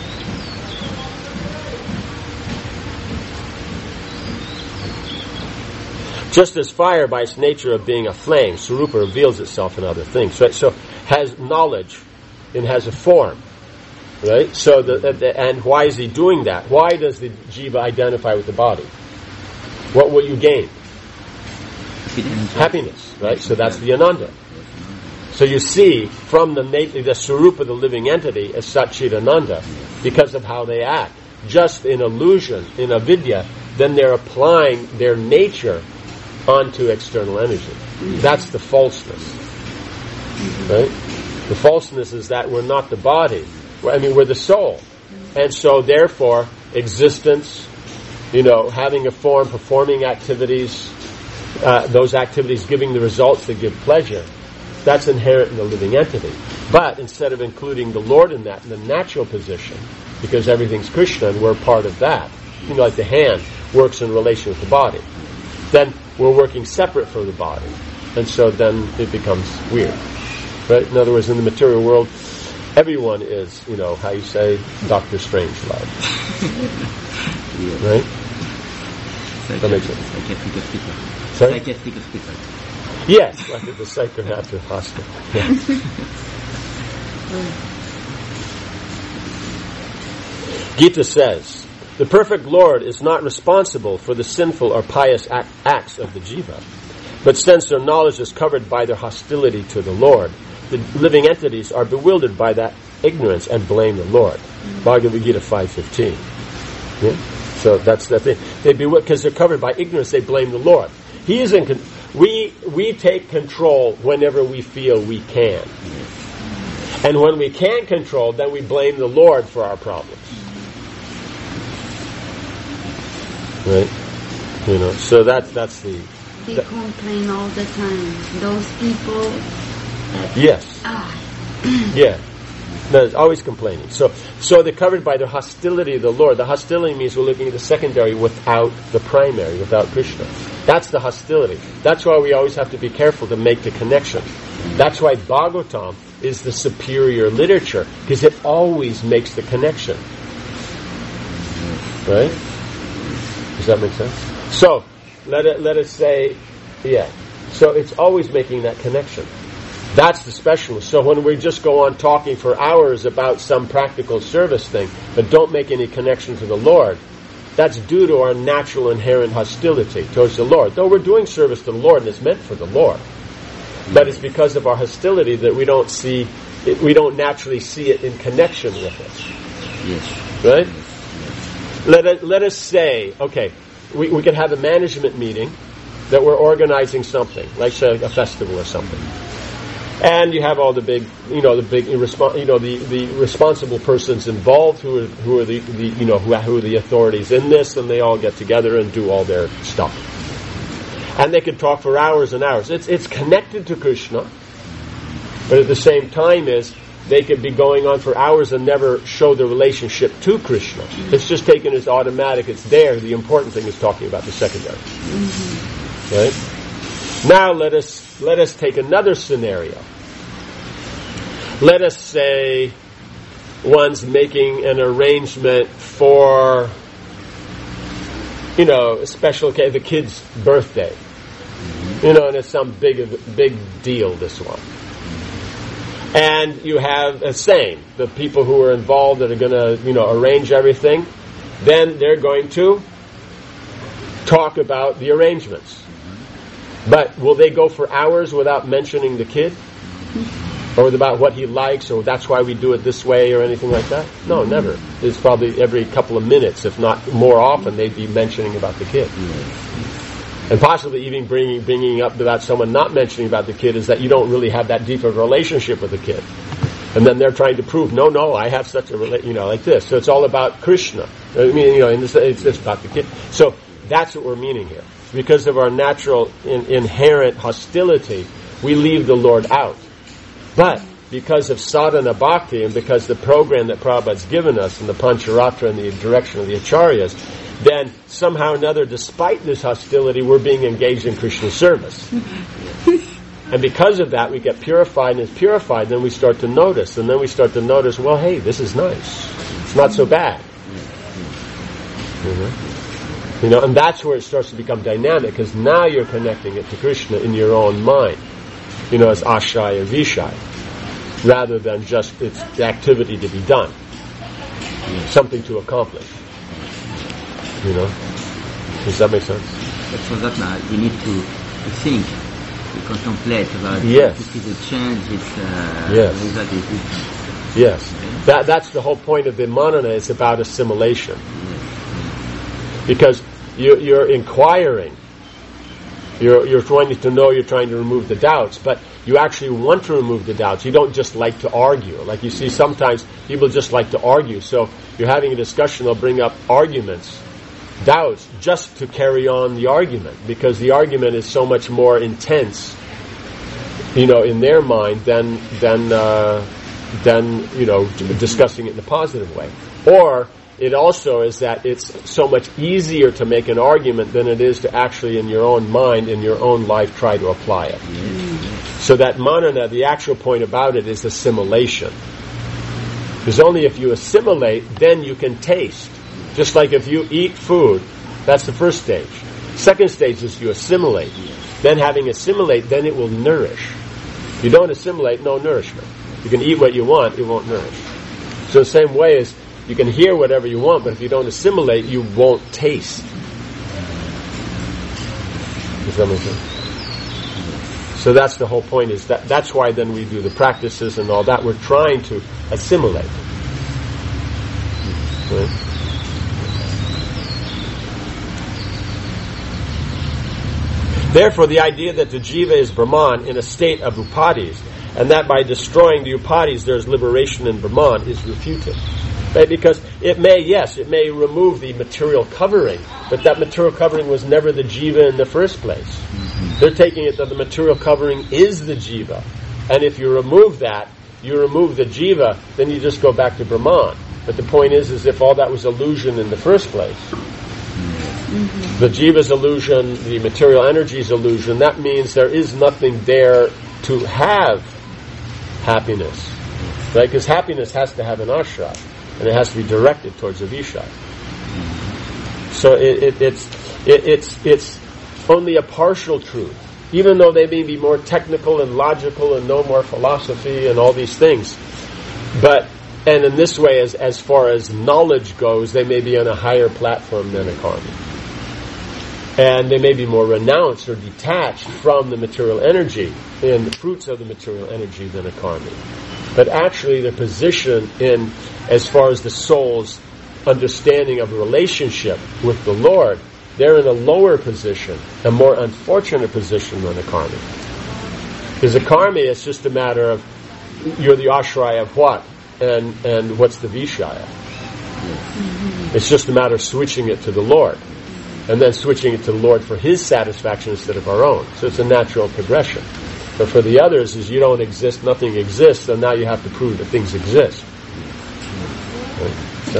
S1: Just as fire, by its nature of being a flame, Sarupa reveals itself in other things. Right? So has knowledge and has a form. Right? So, the, the, and why is he doing that? Why does the jiva identify with the body? What will you gain? Happiness, right? So that's the ananda. So you see, from the nat- the Sarupa, the living entity, is Satchidananda, because of how they act. Just in illusion, in avidya, then they're applying their nature onto external energy. That's the falseness. Right? The falseness is that we're not the body. I mean, we're the soul. And so, therefore, existence, you know, having a form, performing activities, uh, those activities giving the results that give pleasure, that's inherent in the living entity. But instead of including the Lord in that, in the natural position, because everything's Krishna and we're part of that, you know, like the hand works in relation with the body, then we're working separate from the body. And so then it becomes weird. Right? In other words, in the material world, everyone is, you know, how you say, Doctor Strangelove. Right? That makes sense.
S2: Psychiatric hospital.
S1: Sorry?
S2: Psychiatric hospital.
S1: Yes, like at the psychiatric hospital. Yes. Gita says, the perfect Lord is not responsible for the sinful or pious act, acts of the jiva. But since their knowledge is covered by their hostility to the Lord, the living entities are bewildered by that ignorance and blame the Lord. Bhagavad Gita five fifteen. Yeah? So that's the thing. They bewildered because they're covered by ignorance. They blame the Lord. He is in. Con- we we take control whenever we feel we can, and when we can't control, then we blame the Lord for our problems. Right? You know. So that's that's the.
S3: They complain all the time. Those people that
S1: Yes.
S3: Ah.
S1: Yeah. No, it's always complaining. So so they're covered by the hostility of the Lord. The hostility means we're looking at the secondary without the primary, without Krishna. That's the hostility. That's why we always have to be careful to make the connection. That's why Bhagavatam is the superior literature, because it always makes the connection. Right? Does that make sense? So, let it, let us say, yeah. So it's always making that connection. That's the specialist. So when we just go on talking for hours about some practical service thing, but don't make any connection to the Lord, that's due to our natural inherent hostility towards the Lord. Though we're doing service to the Lord and it's meant for the Lord, but it's because of our hostility that we don't see, it, we don't naturally see it in connection with it.
S2: Yes.
S1: Right? Yes. Let us, let us say, okay, we, we can have a management meeting that we're organizing something, like say a festival or something. And you have all the big, you know, the big, you know, the, the responsible persons involved who are, who are the, the you know, who are, who are the authorities in this, and they all get together and do all their stuff. And they could talk for hours and hours. It's, it's connected to Krishna, but at the same time is, they could be going on for hours and never show the relationship to Krishna. It's just taken as automatic, it's there. The important thing is talking about the secondary. Mm-hmm. Right? Now let us let us take another scenario. Let us say one's making an arrangement for, you know, a special occasion, the kid's birthday. You know, and it's some big big deal, this one. And you have a same, the people who are involved that are going to, you know, arrange everything, then they're going to talk about the arrangements. But will they go for hours without mentioning the kid? Or about what he likes, or that's why we do it this way, or anything like that? No, never. It's probably every couple of minutes, if not more often, they'd be mentioning about the kid. And possibly even bringing bringing up about someone not mentioning about the kid is that you don't really have that deep of a relationship with the kid. And then they're trying to prove, no, no, I have such a, rela-, you know, like this. So it's all about Krishna. I mean, you know, in this, it's, it's about the kid. So that's what we're meaning here. Because of our natural in, inherent hostility, we leave the Lord out. But because of sadhana bhakti and because the program that Prabhupada's given us in the Pancharatra and the direction of the Acharyas, then somehow or another, despite this hostility, we're being engaged in Krishna service. And because of that, we get purified, and it's purified, then we start to notice. And then we start to notice, well, hey, this is nice. It's not so bad. You know? You know, and that's where it starts to become dynamic, because now you're connecting it to Krishna in your own mind. You know, as Ashaya Vishaya, rather than just its the activity to be done.
S2: Yes.
S1: something to accomplish. You know? Does that make sense?
S2: But for that, now, we need to, to think, to contemplate about
S1: Yes.
S2: to see the change. It's uh,
S1: Yes.
S2: the result is different.
S1: Yes. That That's the whole point of the manana. It's about assimilation. Because you, you're inquiring. You're, you're trying to know, you're trying to remove the doubts, but you actually want to remove the doubts. You don't just like to argue. Like you see sometimes people just like to argue. So you're having a discussion, they'll bring up arguments, doubts, just to carry on the argument, because the argument is so much more intense, you know, in their mind than, than, uh, than, you know, discussing it in a positive way. Or it also is that it's so much easier to make an argument than it is to actually in your own mind, in your own life, try to apply it. Mm-hmm. So that manana, the actual point about it is assimilation. Because only if you assimilate, then you can taste. Just like if you eat food, that's the first stage. Second stage is you assimilate. Then having assimilate, then it will nourish. If you don't assimilate, no nourishment. You can eat what you want, it won't nourish. So the same way is, you can hear whatever you want, but if you don't assimilate, you won't taste. Does that make sense? So that's the whole point, is that that's why then we do the practices and all that. We're trying to assimilate. Right? Therefore, the idea that the jiva is Brahman in a state of upadis, and that by destroying the upadis there's liberation in Brahman, is refuted. Right? Because it may, yes, it may remove the material covering, but that material covering was never the jiva in the first place. Mm-hmm. They're taking it that the material covering is the jiva. And if you remove that, you remove the jiva, then you just go back to Brahman. But the point is, is if all that was illusion in the first place, mm-hmm. the jiva's illusion, the material energy's illusion, that means there is nothing there to have happiness. Right? Because happiness has to have an ashray. And it has to be directed towards a Vishad. So it, it, it's it, it's it's only a partial truth, even though they may be more technical and logical and know more philosophy and all these things. But and in this way, as as far as knowledge goes, they may be on a higher platform than a karmi, and they may be more renounced or detached from the material energy and the fruits of the material energy than a karmi. But actually, their position in, as far as the soul's understanding of a relationship with the Lord, they're in a lower position, a more unfortunate position than a karmi. Because a karmi is just a matter of, you're the ashray of what? And and what's the vishaya? Mm-hmm. It's just a matter of switching it to the Lord. And then switching it to the Lord for His satisfaction instead of our own. So it's a natural progression. But for the others, is you don't exist, nothing exists, and now you have to prove that things exist. Right? So,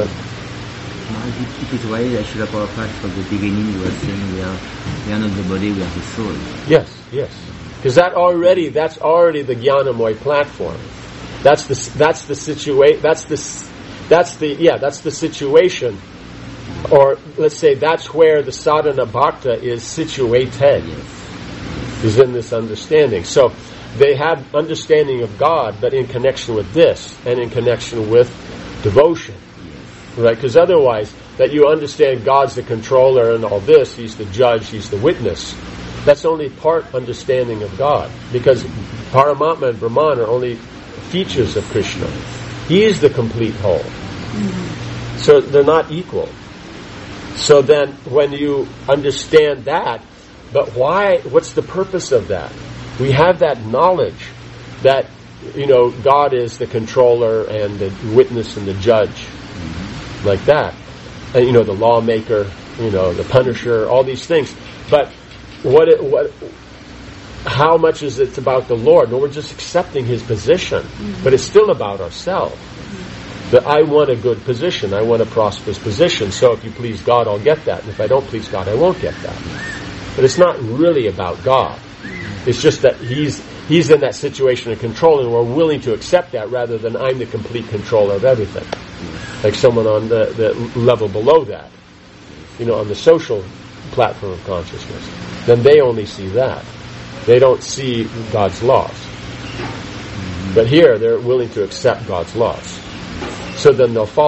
S2: it is why Srila Prabhupada from the beginning was saying we are, we are not the body, we are the soul.
S1: Yes, yes. Because that already, that's already the Jnanamoy platform. That's the, that's the situation, that's the, that's the, yeah, that's the situation. Or let's say that's where the sadhana bhakta is situated. Yes. Is in this understanding. So they have understanding of God, but in connection with this, and in connection with devotion. Right? Because otherwise, that you understand God's the controller and all this, He's the judge, He's the witness, that's only part understanding of God. Because Paramatma and Brahman are only features of Krishna. He is the complete whole. Mm-hmm. So they're not equal. So then, when you understand that, but why, what's the purpose of that? We have that knowledge that, you know, God is the controller and the witness and the judge. Mm-hmm. Like that. And, you know, the lawmaker, you know, the punisher, all these things. But what, it, what, how much is it about the Lord? No, we're just accepting His position. Mm-hmm. But it's still about ourselves. Mm-hmm. That I want a good position. I want a prosperous position. So if you please God, I'll get that. And if I don't please God, I won't get that. But it's not really about God. It's just that He's He's in that situation of control, and we're willing to accept that rather than I'm the complete controller of everything. Like someone on the, the level below that, you know, on the social platform of consciousness. Then they only see that. They don't see God's laws. But here, they're willing to accept God's laws. So then they'll follow.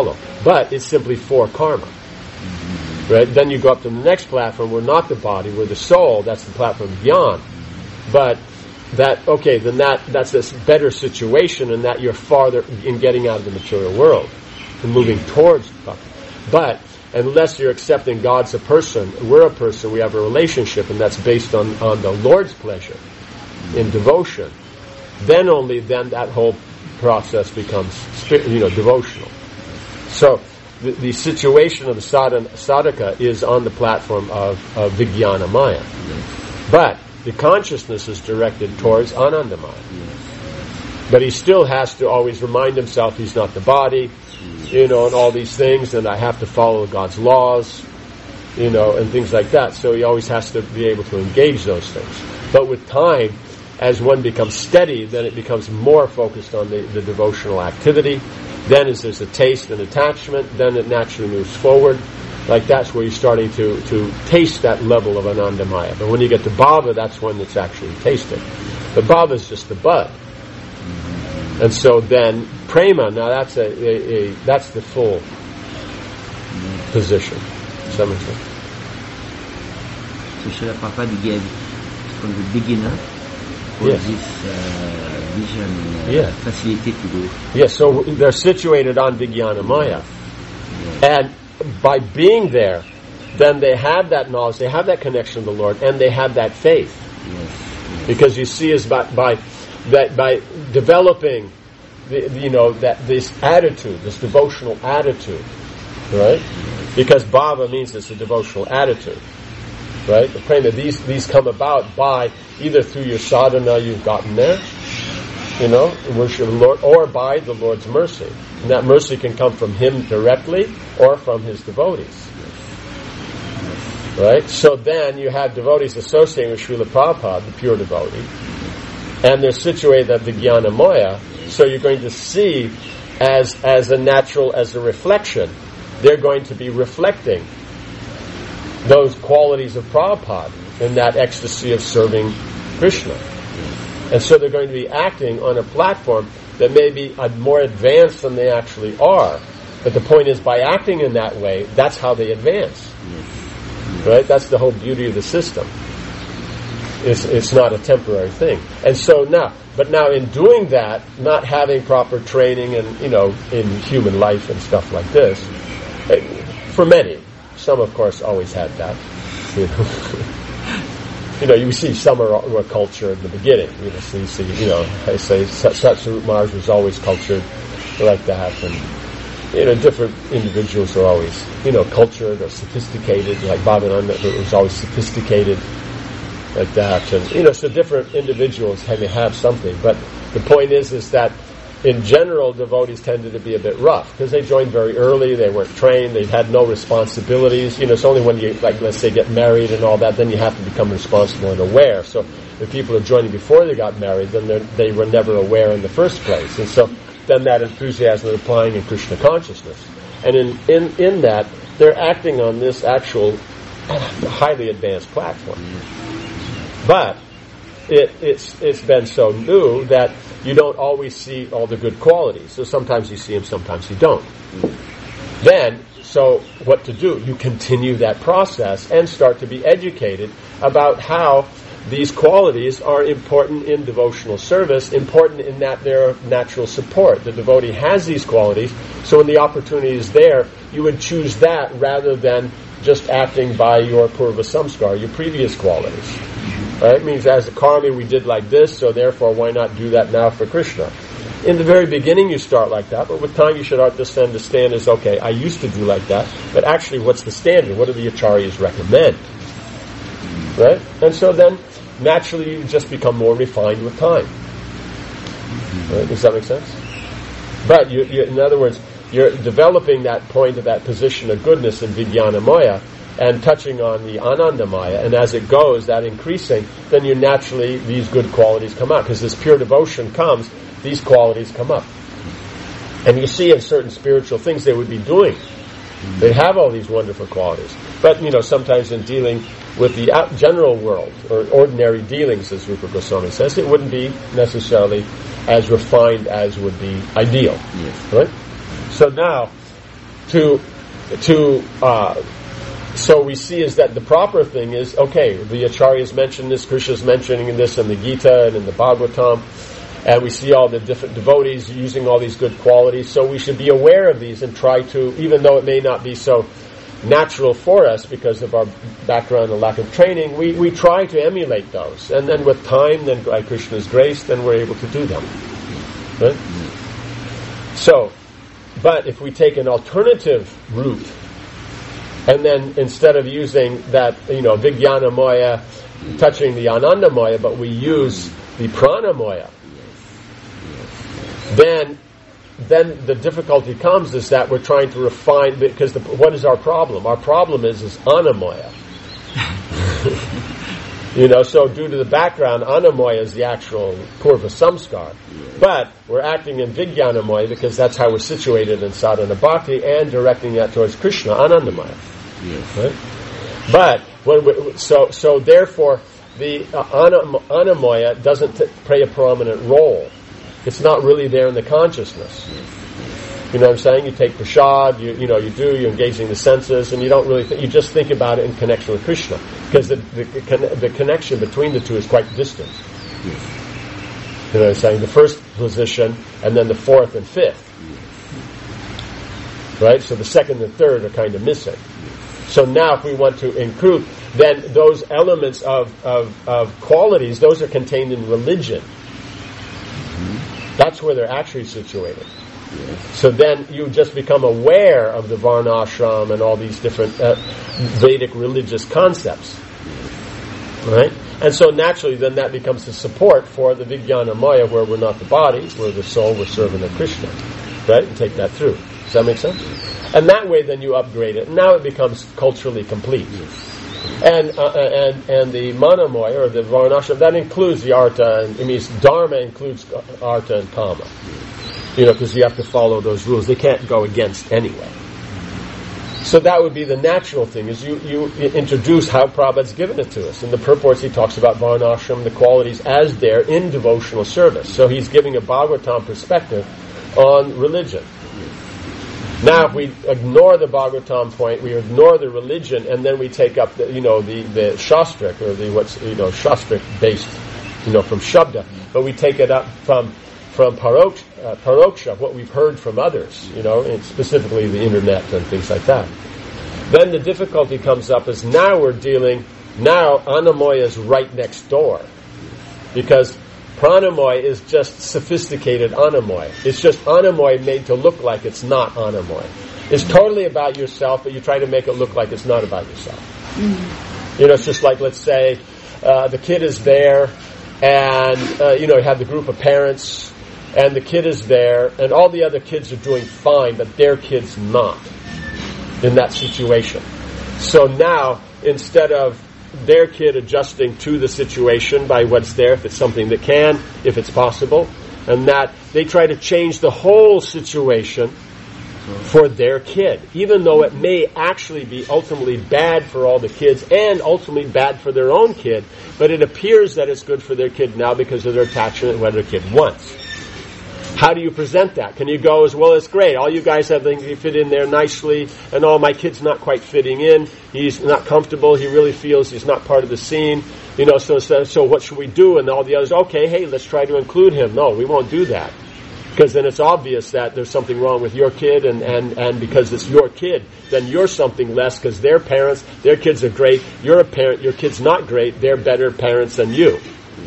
S1: but it's simply for karma. Right? Then you go up to the next platform. We're not the body, we're the soul. That's the platform beyond. But that, okay, then that that's a better situation in that you're farther in getting out of the material world and moving towards bhakti. But unless you're accepting God's a person, we're a person, we have a relationship, and that's based on, on the Lord's pleasure in devotion, then only then that whole process becomes, you know, devotional. So the, the situation of the sadhana, sadhaka is on the platform of, of Vijnana Maya. But the consciousness is directed towards Anandamaya. But he still has to always remind himself he's not the body, you know, and all these things, and I have to follow God's laws, you know, and things like that. So he always has to be able to engage those things. But with time, as one becomes steady, then it becomes more focused on the, the devotional activity. Then as there's a taste and attachment, then it naturally moves forward. Like that's where you're starting to, to taste that level of Anandamaya. But when you get to Bhava, that's when it's actually tasted. But Bhava is just the bud. And so then Prema, now that's a, a, a that's the full position. Does that make sense?
S2: So Srila Prabhupada gave from the beginner for
S1: yes.
S2: this uh, vision uh,
S1: yeah.
S2: facility to do.
S1: Yes, so they're situated on Vijnana Maya. Yes. And by being there, then they have that knowledge, they have that connection to the Lord, and they have that faith.
S2: Yes. Yes.
S1: Because you see, is by, by that by developing, the, you know, that this attitude, this devotional attitude, right? Yes. Because Bhava means it's a devotional attitude, right? The prema, these these come about by either through your sadhana you've gotten there, you know, worship the Lord, or by the Lord's mercy. And that mercy can come from Him directly or from His devotees. Right? So then you have devotees associating with Srila Prabhupada, the pure devotee, and they're situated at Vijnana Maya, so you're going to see as as a natural, as a reflection, they're going to be reflecting those qualities of Prabhupada in that ecstasy of serving Krishna. And so they're going to be acting on a platform that may be more advanced than they actually are. But the point is, by acting in that way, that's how they advance. Right? That's the whole beauty of the system. It's, it's not a temporary thing. And so now, but now in doing that, not having proper training and, you know, in human life and stuff like this, for many, some of course always had that, you know. You know, you see some are, are cultured in the beginning. You know, so you see, you know, I say Satsvarup Maharaj was always cultured like that, and you know, different individuals are always, you know, cultured or sophisticated. Like Bhavananda was always sophisticated like that, and you know, so different individuals may have something. But the point is, is that in general, devotees tended to be a bit rough because they joined very early. They weren't trained. They had no responsibilities. You know, it's only when you, like, let's say, get married and all that, then you have to become responsible and aware. So if people are joining before they got married, then they were never aware in the first place. And so then that enthusiasm is applying in Krishna consciousness. And in, in, in that, they're acting on this actual highly advanced platform. But it, it's it's been so new that you don't always see all the good qualities. So sometimes you see them, sometimes you don't. Then, so what to do? You continue that process and start to be educated about how these qualities are important in devotional service, important in that they're natural support. The devotee has these qualities, so when the opportunity is there, you would choose that rather than just acting by your purva samskar, your previous qualities. Right? It means as a karma we did like this, so therefore why not do that now for Krishna? In the very beginning you start like that, but with time you should just understand is, okay, I used to do like that, but actually what's the standard? What do the acharyas recommend? Right? And so then naturally you just become more refined with time. Right? Does that make sense? But you, you, in other words, you're developing that point of that position of goodness in Vijnana Maya and touching on the Anandamaya, and as it goes, that increasing, then you naturally, these good qualities come out. Because this pure devotion comes, these qualities come up. And you see in certain spiritual things they would be doing. They have all these wonderful qualities. But, you know, sometimes in dealing with the general world, or ordinary dealings, as Rupa Goswami says, it wouldn't be necessarily as refined as would be ideal.
S2: Yes.
S1: Right? So now, to to uh, so we see is that the proper thing is, okay, the Acharyas mentioned this, Krishna's mentioning this in the Gita and in the Bhagavatam, and we see all the different devotees using all these good qualities, so we should be aware of these and try to, even though it may not be so natural for us because of our background and lack of training, we, we try to emulate those. And then with time, then by Krishna's grace, then we're able to do them. Right? So, but if we take an alternative route, and then instead of using that, you know, Vijnanamoya, touching the Anandamoya, but we use the Pranamoya, then then the difficulty comes is that we're trying to refine, because the, what is our problem? Our problem is is Anamoya. You know, so due to the background, Anamoya is the actual Purva Samskar. But we're acting in Vijnanamoya because that's how we're situated in Sadhana Bhakti and directing that towards Krishna, Anandamaya. Yes. Right? But, when we, so so therefore, the uh, Anam, Anamoya doesn't t- play a prominent role. It's not really there in the consciousness. You know what I'm saying? You take prasad, you you know, you do, you're engaging the senses, and you don't really think, you just think about it in connection with Krishna. Because the, the, the connection between the two is quite distant. You know what I'm saying? The first position, and then the fourth and fifth. Right? So the second and third are kind of missing. So now if we want to include, then those elements of, of, of qualities, those are contained in religion. That's where they're actually situated. Yes. So then you just become aware of the Varnashram and all these different uh, Vedic religious concepts. Right? And so naturally then that becomes the support for the Vijnanamaya, where we're not the body, we're the soul, we're serving of Krishna. Right? And take that through. Does that make sense? And that way then you upgrade it. And now it becomes culturally complete. Yes. And, uh, and and the Manamoya, or the Varnashram, that includes the Artha, and it means Dharma includes Artha and Kama. You know, because you have to follow those rules. They can't go against anyway. So that would be the natural thing, is you, you introduce how Prabhupada's given it to us. In the purports he talks about Varnashram, the qualities as there in devotional service. So he's giving a Bhagavatam perspective on religion. Now, if we ignore the Bhagavatam point, we ignore the religion, and then we take up the, you know, the, the Shastric, or the, what's, you know, Shastric based, you know, from Shabda, but we take it up from, from Paroksha, uh, Paroksha, what we've heard from others, you know, and specifically the internet and things like that. Then the difficulty comes up is now we're dealing, now Anamoya is right next door. Because Pranamoy is just sophisticated Anamoy. It's just Anamoy made to look like it's not Anamoy. It's totally about yourself, but you try to make it look like it's not about yourself. Mm-hmm. You know, it's just like, let's say, uh, the kid is there, and, uh, you know, you have the group of parents, and the kid is there, and all the other kids are doing fine, but their kid's not in that situation. So now, instead of their kid adjusting to the situation by what's there, if it's something that can, if it's possible, and that they try to change the whole situation for their kid, even though it may actually be ultimately bad for all the kids and ultimately bad for their own kid, but it appears that it's good for their kid now because of their attachment and what their kid wants. How do you present that? Can you go as, well, it's great, all you guys have things, you fit in there nicely, and all, my kid's not quite fitting in, he's not comfortable, he really feels he's not part of the scene, you know, so, so, so what should we do? And all the others, okay, hey, let's try to include him. No, we won't do that. Because then it's obvious that there's something wrong with your kid, and, and, and because it's your kid, then you're something less, because their parents, their kids are great, you're a parent, your kid's not great, they're better parents than you.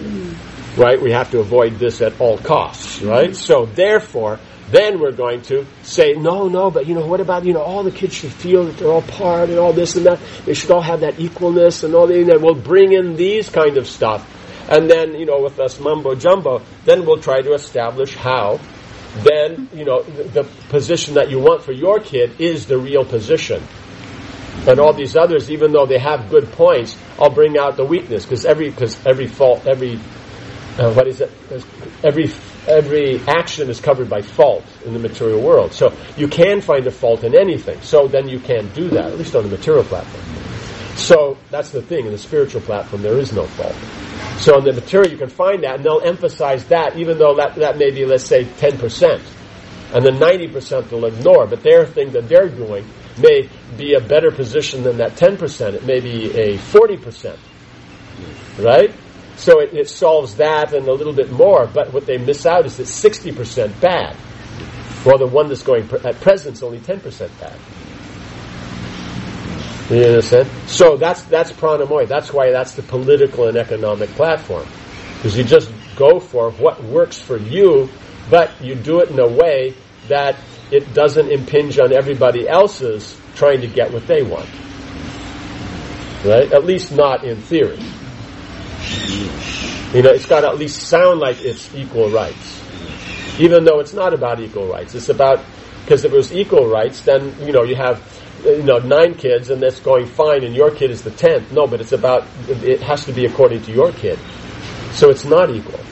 S1: Right? We have to avoid this at all costs, right? So therefore, then we're going to say, no, no, but you know, what about, you know, all the kids should feel that they're all part and all this and that. They should all have that equalness and all that. And we'll bring in these kind of stuff. And then, you know, with us mumbo jumbo, then we'll try to establish how then, you know, the, the position that you want for your kid is the real position. And all these others, even though they have good points, I'll bring out the weakness, because every, because every fault, every, Uh, what is it? Every every action is covered by fault in the material world. So you can find a fault in anything. So then you can do that, at least on the material platform. So that's the thing. In the spiritual platform, there is no fault. So in the material, you can find that, and they'll emphasize that, even though that, that may be, let's say, ten percent. And the ninety percent they'll ignore, but their thing that they're doing may be a better position than that ten percent. It may be a forty percent. Right? So it, it solves that and a little bit more, but what they miss out is that sixty percent bad. While the one that's going pre- at present is only ten percent bad. You understand? So that's that's pranamoy. That's why that's the political and economic platform. Because you just go for what works for you, but you do it in a way that it doesn't impinge on everybody else's trying to get what they want. Right? At least not in theory. You know, it's got to at least sound like it's equal rights. Even though it's not about equal rights. It's about, because if it was equal rights, then, you know, you have, you know, nine kids and that's going fine and your kid is the tenth. No, but it's about, it has to be according to your kid. So it's not equal.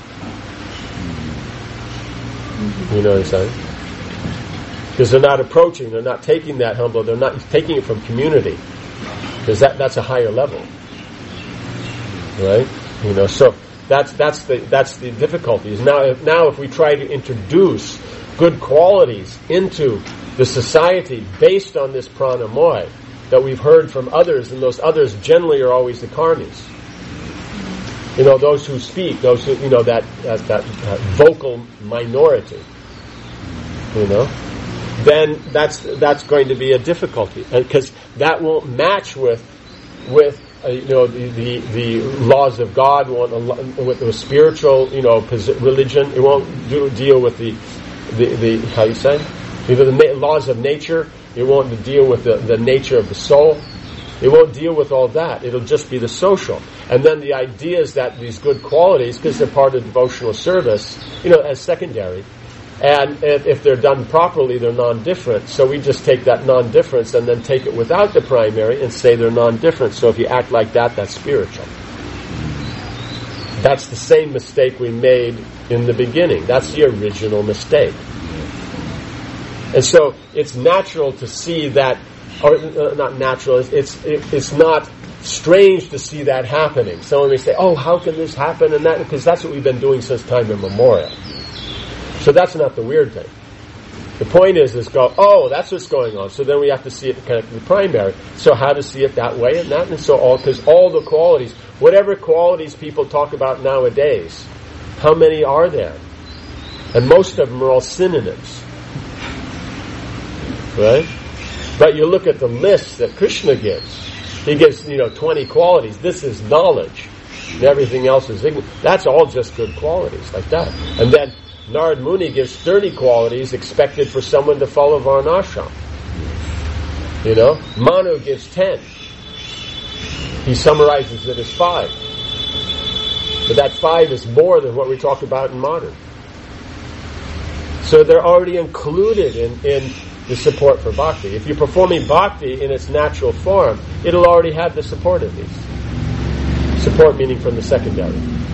S1: You know what I'm saying? Because they're not approaching, they're not taking that humble, they're not taking it from community. Because that, that's a higher level. Right? You know, so that's that's the that's the difficulties. Now if, now if we try to introduce good qualities into the society based on this pranamoy that we've heard from others, and those others generally are always the karmis. You know, those who speak, those who, you know, that uh, that uh, vocal minority. You know, then that's that's going to be a difficulty, because that won't match with with uh, you know the, the the laws of God, won't with the spiritual, you know, religion. It won't do, deal with the the, the how you say either the na- laws of nature. It won't deal with the, the nature of the soul. It won't deal with all that. It'll just be the social. And then the idea is that these good qualities, because they're part of devotional service, you know, as secondary. And if, if they're done properly, they're non-different. So we just take that non-difference and then take it without the primary and say they're non-different. So if you act like that, that's spiritual. That's the same mistake we made in the beginning. That's the original mistake. And so it's natural to see that, or uh, not natural, it's, it's, it, it's not strange to see that happening. Someone may say, oh, how can this happen? And that, because that's what we've been doing since time immemorial. So that's not the weird thing. The point is, is go, oh, that's what's going on. So then we have to see it connected to the primary. So how to see it that way and that, and so all, because all the qualities, whatever qualities people talk about nowadays, how many are there? And most of them are all synonyms. Right? But you look at the list that Krishna gives. He gives, you know, twenty qualities. This is knowledge. And everything else is ignorance. That's all just good qualities, like that. And then Narad Muni gives thirty qualities expected for someone to follow Varnashram. You know? Manu gives ten. He summarizes it as five. But that five is more than what we talk about in modern. So they're already included in, in the support for bhakti. If you're performing bhakti in its natural form, it'll already have the support of these. Support meaning from the secondary.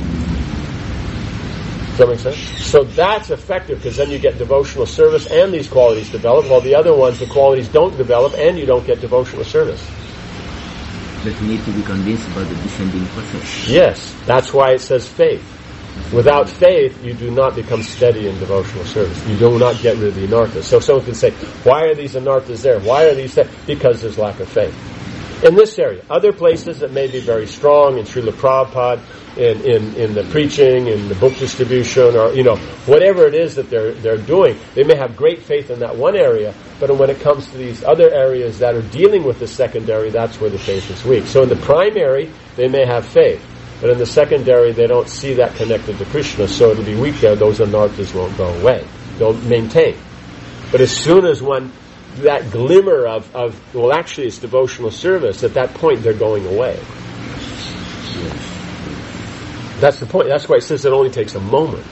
S1: Does that make sense? So that's effective, because then you get devotional service and these qualities develop, while the other ones, the qualities don't develop and you don't get devotional service.
S2: But you need to be convinced about the descending process.
S1: Yes, that's why it says faith. Without faith, you do not become steady in devotional service. You do not get rid of the anarthas. So someone can say, why are these anarthas there? Why are these there? Because there's lack of faith. In this area, other places that may be very strong, in Srila Prabhupada, in, in, in the preaching, in the book distribution, or, you know, whatever it is that they're, they're doing, they may have great faith in that one area, but when it comes to these other areas that are dealing with the secondary, that's where the faith is weak. So in the primary, they may have faith. But in the secondary, they don't see that connected to Krishna, so it'll be weak there. Those anarthas won't go away. They'll maintain. But as soon as one, that glimmer of, of, well, actually it's devotional service, at that point they're going away. That's the point. That's why it says it only takes a moment.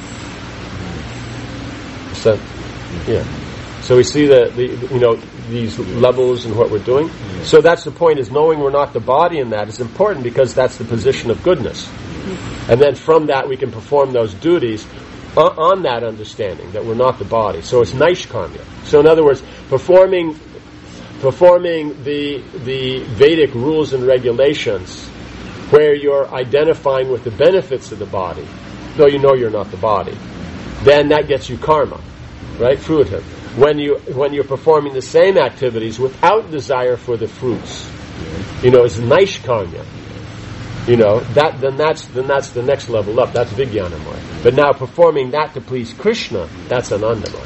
S1: So, yeah. So we see the, the you know, these levels and what we're doing. So that's the point, is knowing we're not the body in that is important, because that's the position of goodness. And then from that we can perform those duties on, on that understanding that we're not the body. So it's Naishkarmya. So in other words, performing performing the the Vedic rules and regulations where you're identifying with the benefits of the body, though you know you're not the body, then that gets you karma. right? Fruitive. When you when you're performing the same activities without desire for the fruits, you know, it's Naishkarmya. You know, that then that's then that's the next level up. That's Vijnanamaya. But now performing that to please Krishna, that's Anandamaya.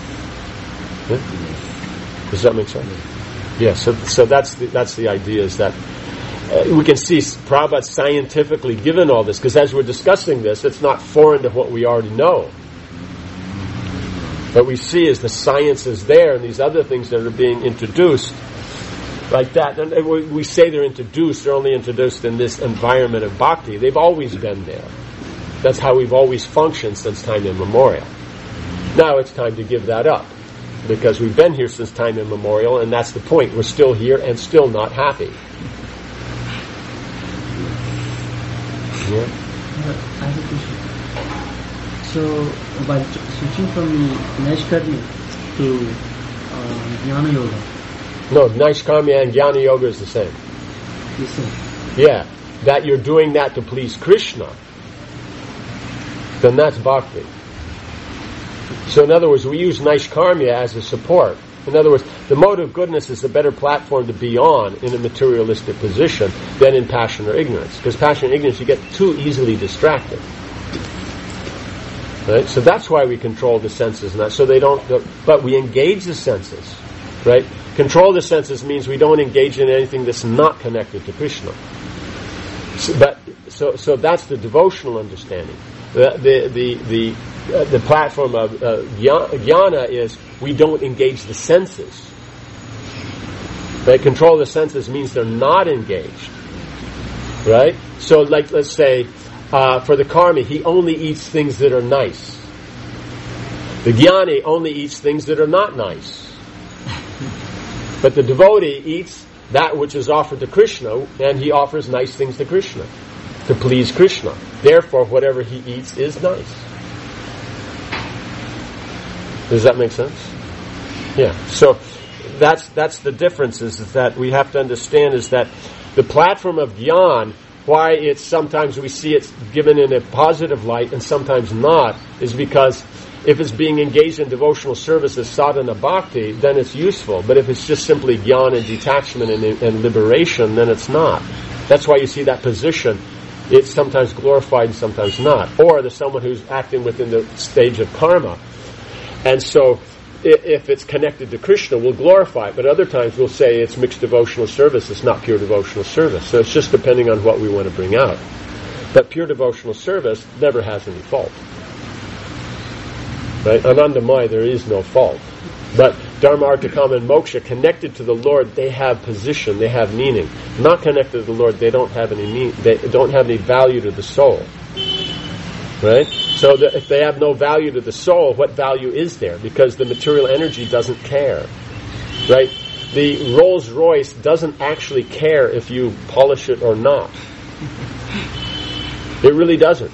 S1: Yeah? Does that make sense? Yeah. So so that's the, that's the idea is that uh, we can see Prabhupada scientifically given all this, because as we're discussing this, it's not foreign to what we already know. What we see is the science is there, and these other things that are being introduced like that. And we say they're introduced, they're only introduced in this environment of bhakti. They've always been there. That's how we've always functioned since time immemorial. Now it's time to give that up, because we've been here since time immemorial, and that's the point. We're still here and still not happy. Yeah.
S5: I have a question. So, by switching from Naishkarmya to uh, Jnana Yoga.
S1: No, Naishkarmya and Jnana Yoga is the same.
S5: The same.
S1: Yeah. That you're doing that to please Krishna, then that's bhakti. So in other words, we use Naishkarmya as a support. In other words, the mode of goodness is a better platform to be on in a materialistic position than in passion or ignorance. Because passion and ignorance, you get too easily distracted. Right? So that's why we control the senses, and that, so they don't. But we engage the senses, right? Control the senses means we don't engage in anything that's not connected to Krishna. So, but so so that's the devotional understanding. The the the the, uh, the platform of uh, jnana is we don't engage the senses. Right? Control the senses means they're not engaged. Right? So, like, let's say. Uh, for the karmi, he only eats things that are nice. The jnani only eats things that are not nice. But the devotee eats that which is offered to Krishna, and he offers nice things to Krishna, to please Krishna. Therefore, whatever he eats is nice. Does that make sense? Yeah. So that's that's the difference, is that we have to understand is that the platform of jnana, why it's sometimes we see it's given in a positive light and sometimes not, is because if it's being engaged in devotional service as sadhana bhakti, then it's useful. But if it's just simply jnana and detachment and, and liberation, then it's not. That's why you see that position. It's sometimes glorified and sometimes not. Or there's someone who's acting within the stage of karma. And so if it's connected to Krishna, we'll glorify it, but other times we'll say it's mixed devotional service, it's not pure devotional service. So it's just depending on what we want to bring out. But pure devotional service never has any fault. Right? Anandamaya, there is no fault. But Dharma, Artha, Kama, and Moksha, connected to the Lord, they have position, they have meaning. Not connected to the Lord, they don't have any mean, they don't have any value to the soul. Right? So that if they have no value to the soul, what value is there? Because the material energy doesn't care. Right? The Rolls Royce doesn't actually care if you polish it or not. It really doesn't.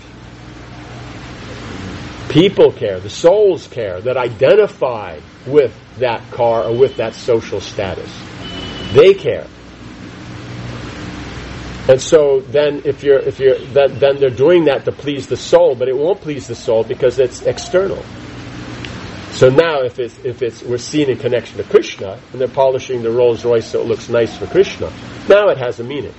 S1: People care, the souls care, that identify with that car or with that social status. They care. And so then if you're if you're then, then they're doing that to please the soul, but it won't please the soul because it's external. So now if it's if it's we're seen in connection to Krishna and they're polishing the Rolls Royce so it looks nice for Krishna, now it has a meaning.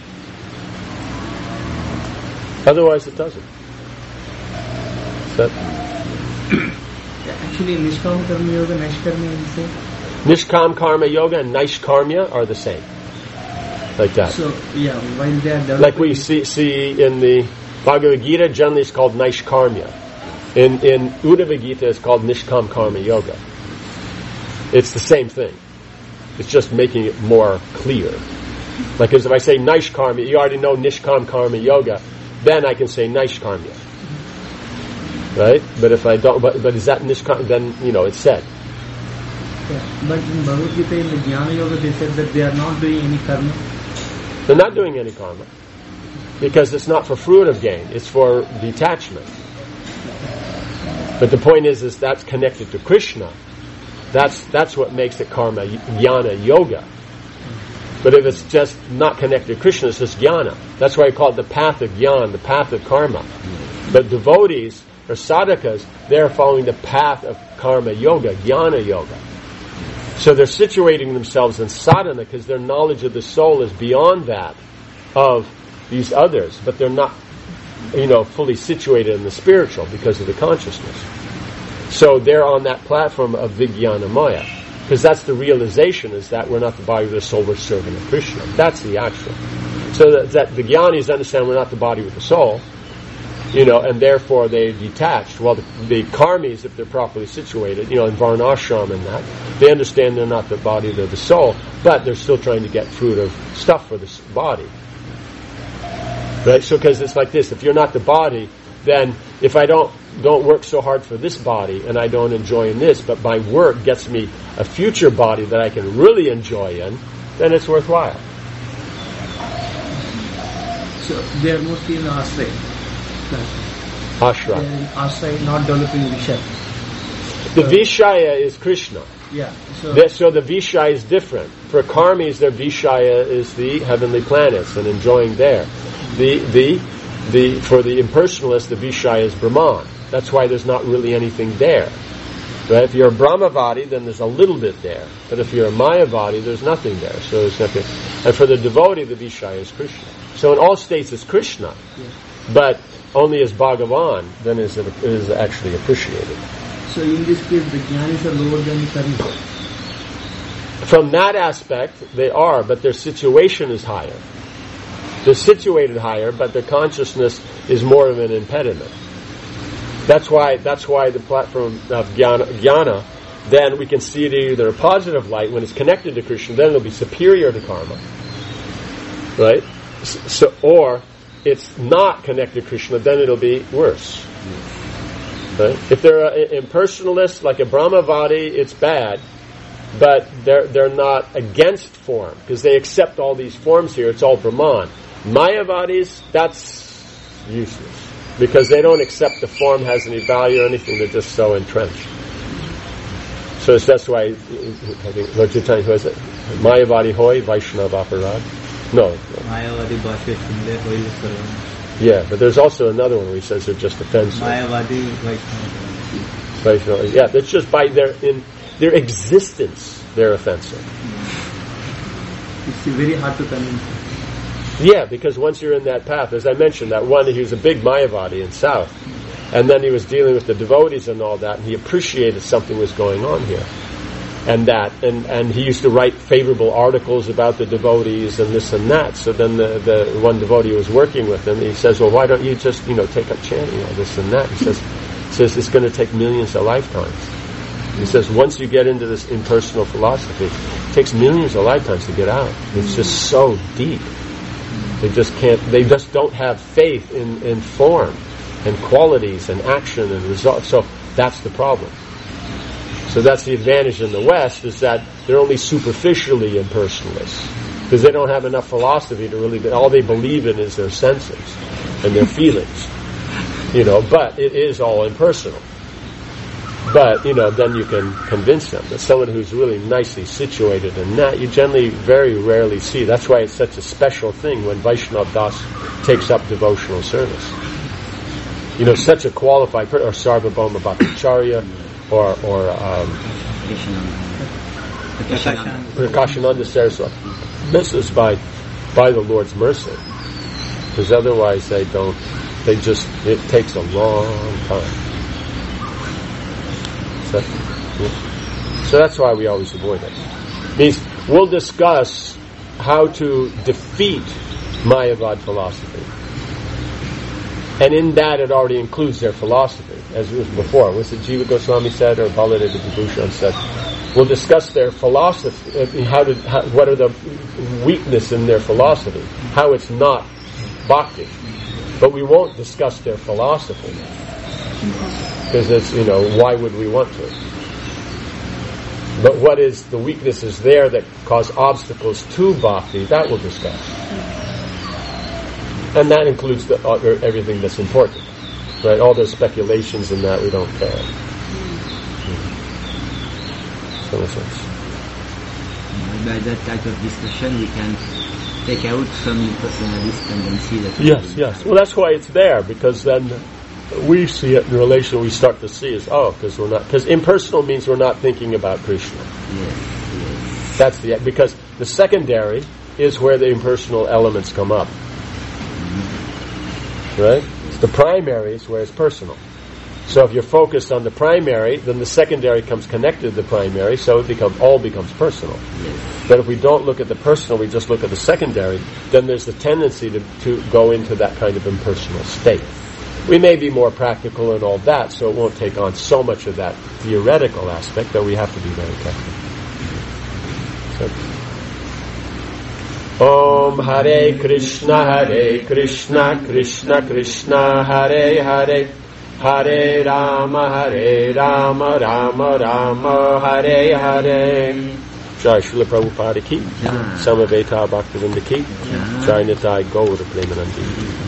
S1: Otherwise it doesn't. That
S5: actually Nishkam Karma Yoga, Naishkarmya is the same?
S1: Nishkam Karma Yoga and Naishkarmya are the same. Like that.
S5: So, yeah, while they are developing...
S1: Like we see, see in the Bhagavad Gita, generally it's called Naishkarmya. In, in Uddhava Gita, it's called Nishkam Karma Yoga. It's the same thing. It's just making it more clear. Like as if I say Naishkarmya, you already know Nishkam Karma Yoga, then I can say Naishkarmya. Right? But if I don't, but, but is that Nishkam, then, you know, it's said.
S5: Yeah, but in Bhagavad Gita, in the Jnana Yoga, they said that they are not doing any karma.
S1: They're not doing any karma. Because it's not for fruitive gain, it's for detachment. But the point is, is that's connected to Krishna. That's that's what makes it karma, jnana yoga. But if it's just not connected to Krishna, it's just jnana. That's why I call it the path of jnana, the path of karma. But devotees, or sadhakas, they're following the path of karma yoga, jnana yoga. So they're situating themselves in sadhana because their knowledge of the soul is beyond that of these others, but they're not, you know, fully situated in the spiritual because of the consciousness. So they're on that platform of Vijnana Maya, because that's the realization, is that we're not the body of the soul, we're serving Krishna. That's the actual. So that, that the Jnanis understand we're not the body with the soul, you know, and therefore they're detached. Well, the, the karmis, if they're properly situated, you know, in varnashram and that, they understand they're not the body, they're the soul, but they're still trying to get fruit of stuff for this body. Right? So, because it's like this, if you're not the body, then if I don't don't work so hard for this body and I don't enjoy in this, but my work gets me a future body that I can really enjoy in, then it's worthwhile.
S5: So they are mostly in Ashray.
S1: Ashra.
S5: They are in Ashray, not developing Vishaya.
S1: The Vishaya is Krishna.
S5: Yeah. So,
S1: The- so the Vishaya is different. For karmis, their Vishaya is the heavenly planets and enjoying there. The the the for the impersonalist, the Vishaya is Brahman. That's why there's not really anything there. Right? If you're a Brahmavadi, then there's a little bit there. But if you're a Mayavadi, there's nothing there. So there's nothing. And for the devotee, the Vishaya is Krishna. So in all states, it's Krishna,
S5: yeah.
S1: but only as Bhagavan then is it is actually appreciated.
S5: So in this case, the Jnanis are lower than the Karmis.
S1: From that aspect, they are, but their situation is higher. They're situated higher, but their consciousness is more of an impediment. That's why that's why the platform of jnana, jnana, then we can see it either a positive light when it's connected to Krishna, then it'll be superior to karma. Right? So, or it's not connected to Krishna, then it'll be worse. Right? If they're an impersonalist, like a Brahmavadi, it's bad, but they're they're not against form, because they accept all these forms here, it's all Brahman. Mayavadis, that's useless, because they don't accept the form has any value or anything, they're just so entrenched. So that's why, I think, Lord Chaitanya, who is it? Mayavadi hoy, Vaishnava aparad? No.
S4: Mayavadi bhashe shunde hoy sarvam.
S1: Yeah, but there's also another one where he says they're just offensive.
S4: Mayavadi Vaishnava.
S1: Vaishnava. Yeah, that's just by their in their existence, they're offensive.
S5: It's very hard to convince.
S1: Yeah, because once you're in that path, as I mentioned, that one, he was a big Mayavadi in South, and then he was dealing with the devotees and all that, and he appreciated something was going on here, and that, and, and he used to write favorable articles about the devotees and this and that. So then the, the one devotee was working with him, he says, well, why don't you just, you know, take up chanting or this and that? He says, says it's going to take millions of lifetimes. He says once you get into this impersonal philosophy, it takes millions of lifetimes to get out. It's just so deep. They just can't, they just don't have faith in, in form and qualities and action and results. So that's the problem. So that's the advantage in the West, is that they're only superficially impersonalists, because they don't have enough philosophy to really, all they believe in is their senses and their feelings. You know, but it is all impersonal. But, you know, then you can convince them that someone who's really nicely situated in that, you generally very rarely see. That's why it's such a special thing when Vaishnava Das takes up devotional service. You know, such a qualified person, or Sarvabhauma Bhattacharya, or, or um, Prakashananda Saraswati. This is by, by the Lord's mercy. Because otherwise they don't, they just, it takes a long time. So, so that's why we always avoid it. Means we'll discuss how to defeat Mayavad philosophy. And in that it already includes their philosophy, as it was before. Was it Jiva Goswami said, or Baladeva Vibhushan said? We'll discuss their philosophy, how to, how, what are the weakness in their philosophy, how it's not bhakti. But we won't discuss their philosophy. Because it's, you know, why would we want to? But what is the weaknesses there that cause obstacles to bhakti, that we'll discuss. And that includes the, uh, everything that's important. Right? All those speculations in that, we don't care. Mm-hmm. So in a sense.
S2: By that type of discussion, we can take out some impersonalist tendency that...
S1: Yes, yes. Well, that's why it's there, because then we see it in relation, we start to see is, oh, because we're not, because impersonal means we're not thinking about Krishna.
S2: Yes, yes.
S1: That's the, because the secondary is where the impersonal elements come up. Right? The primary is where it's personal. So if you're focused on the primary, then the secondary comes connected to the primary, so it becomes, all becomes personal.
S2: Yes.
S1: But if we don't look at the personal, we just look at the secondary, then there's the tendency to, to go into that kind of impersonal state. We may be more practical and all that, so it won't take on so much of that theoretical aspect, though we have to be very careful. So, Om Hare Krishna, Hare Krishna, Krishna Krishna, Hare Hare, Hare Rama, Hare Rama, Rama Rama, Hare Hare. Jai Srila Prabhupada ki, Samaveta Bhaktivinoda ki, Jai Nitai Gaura Premanandi.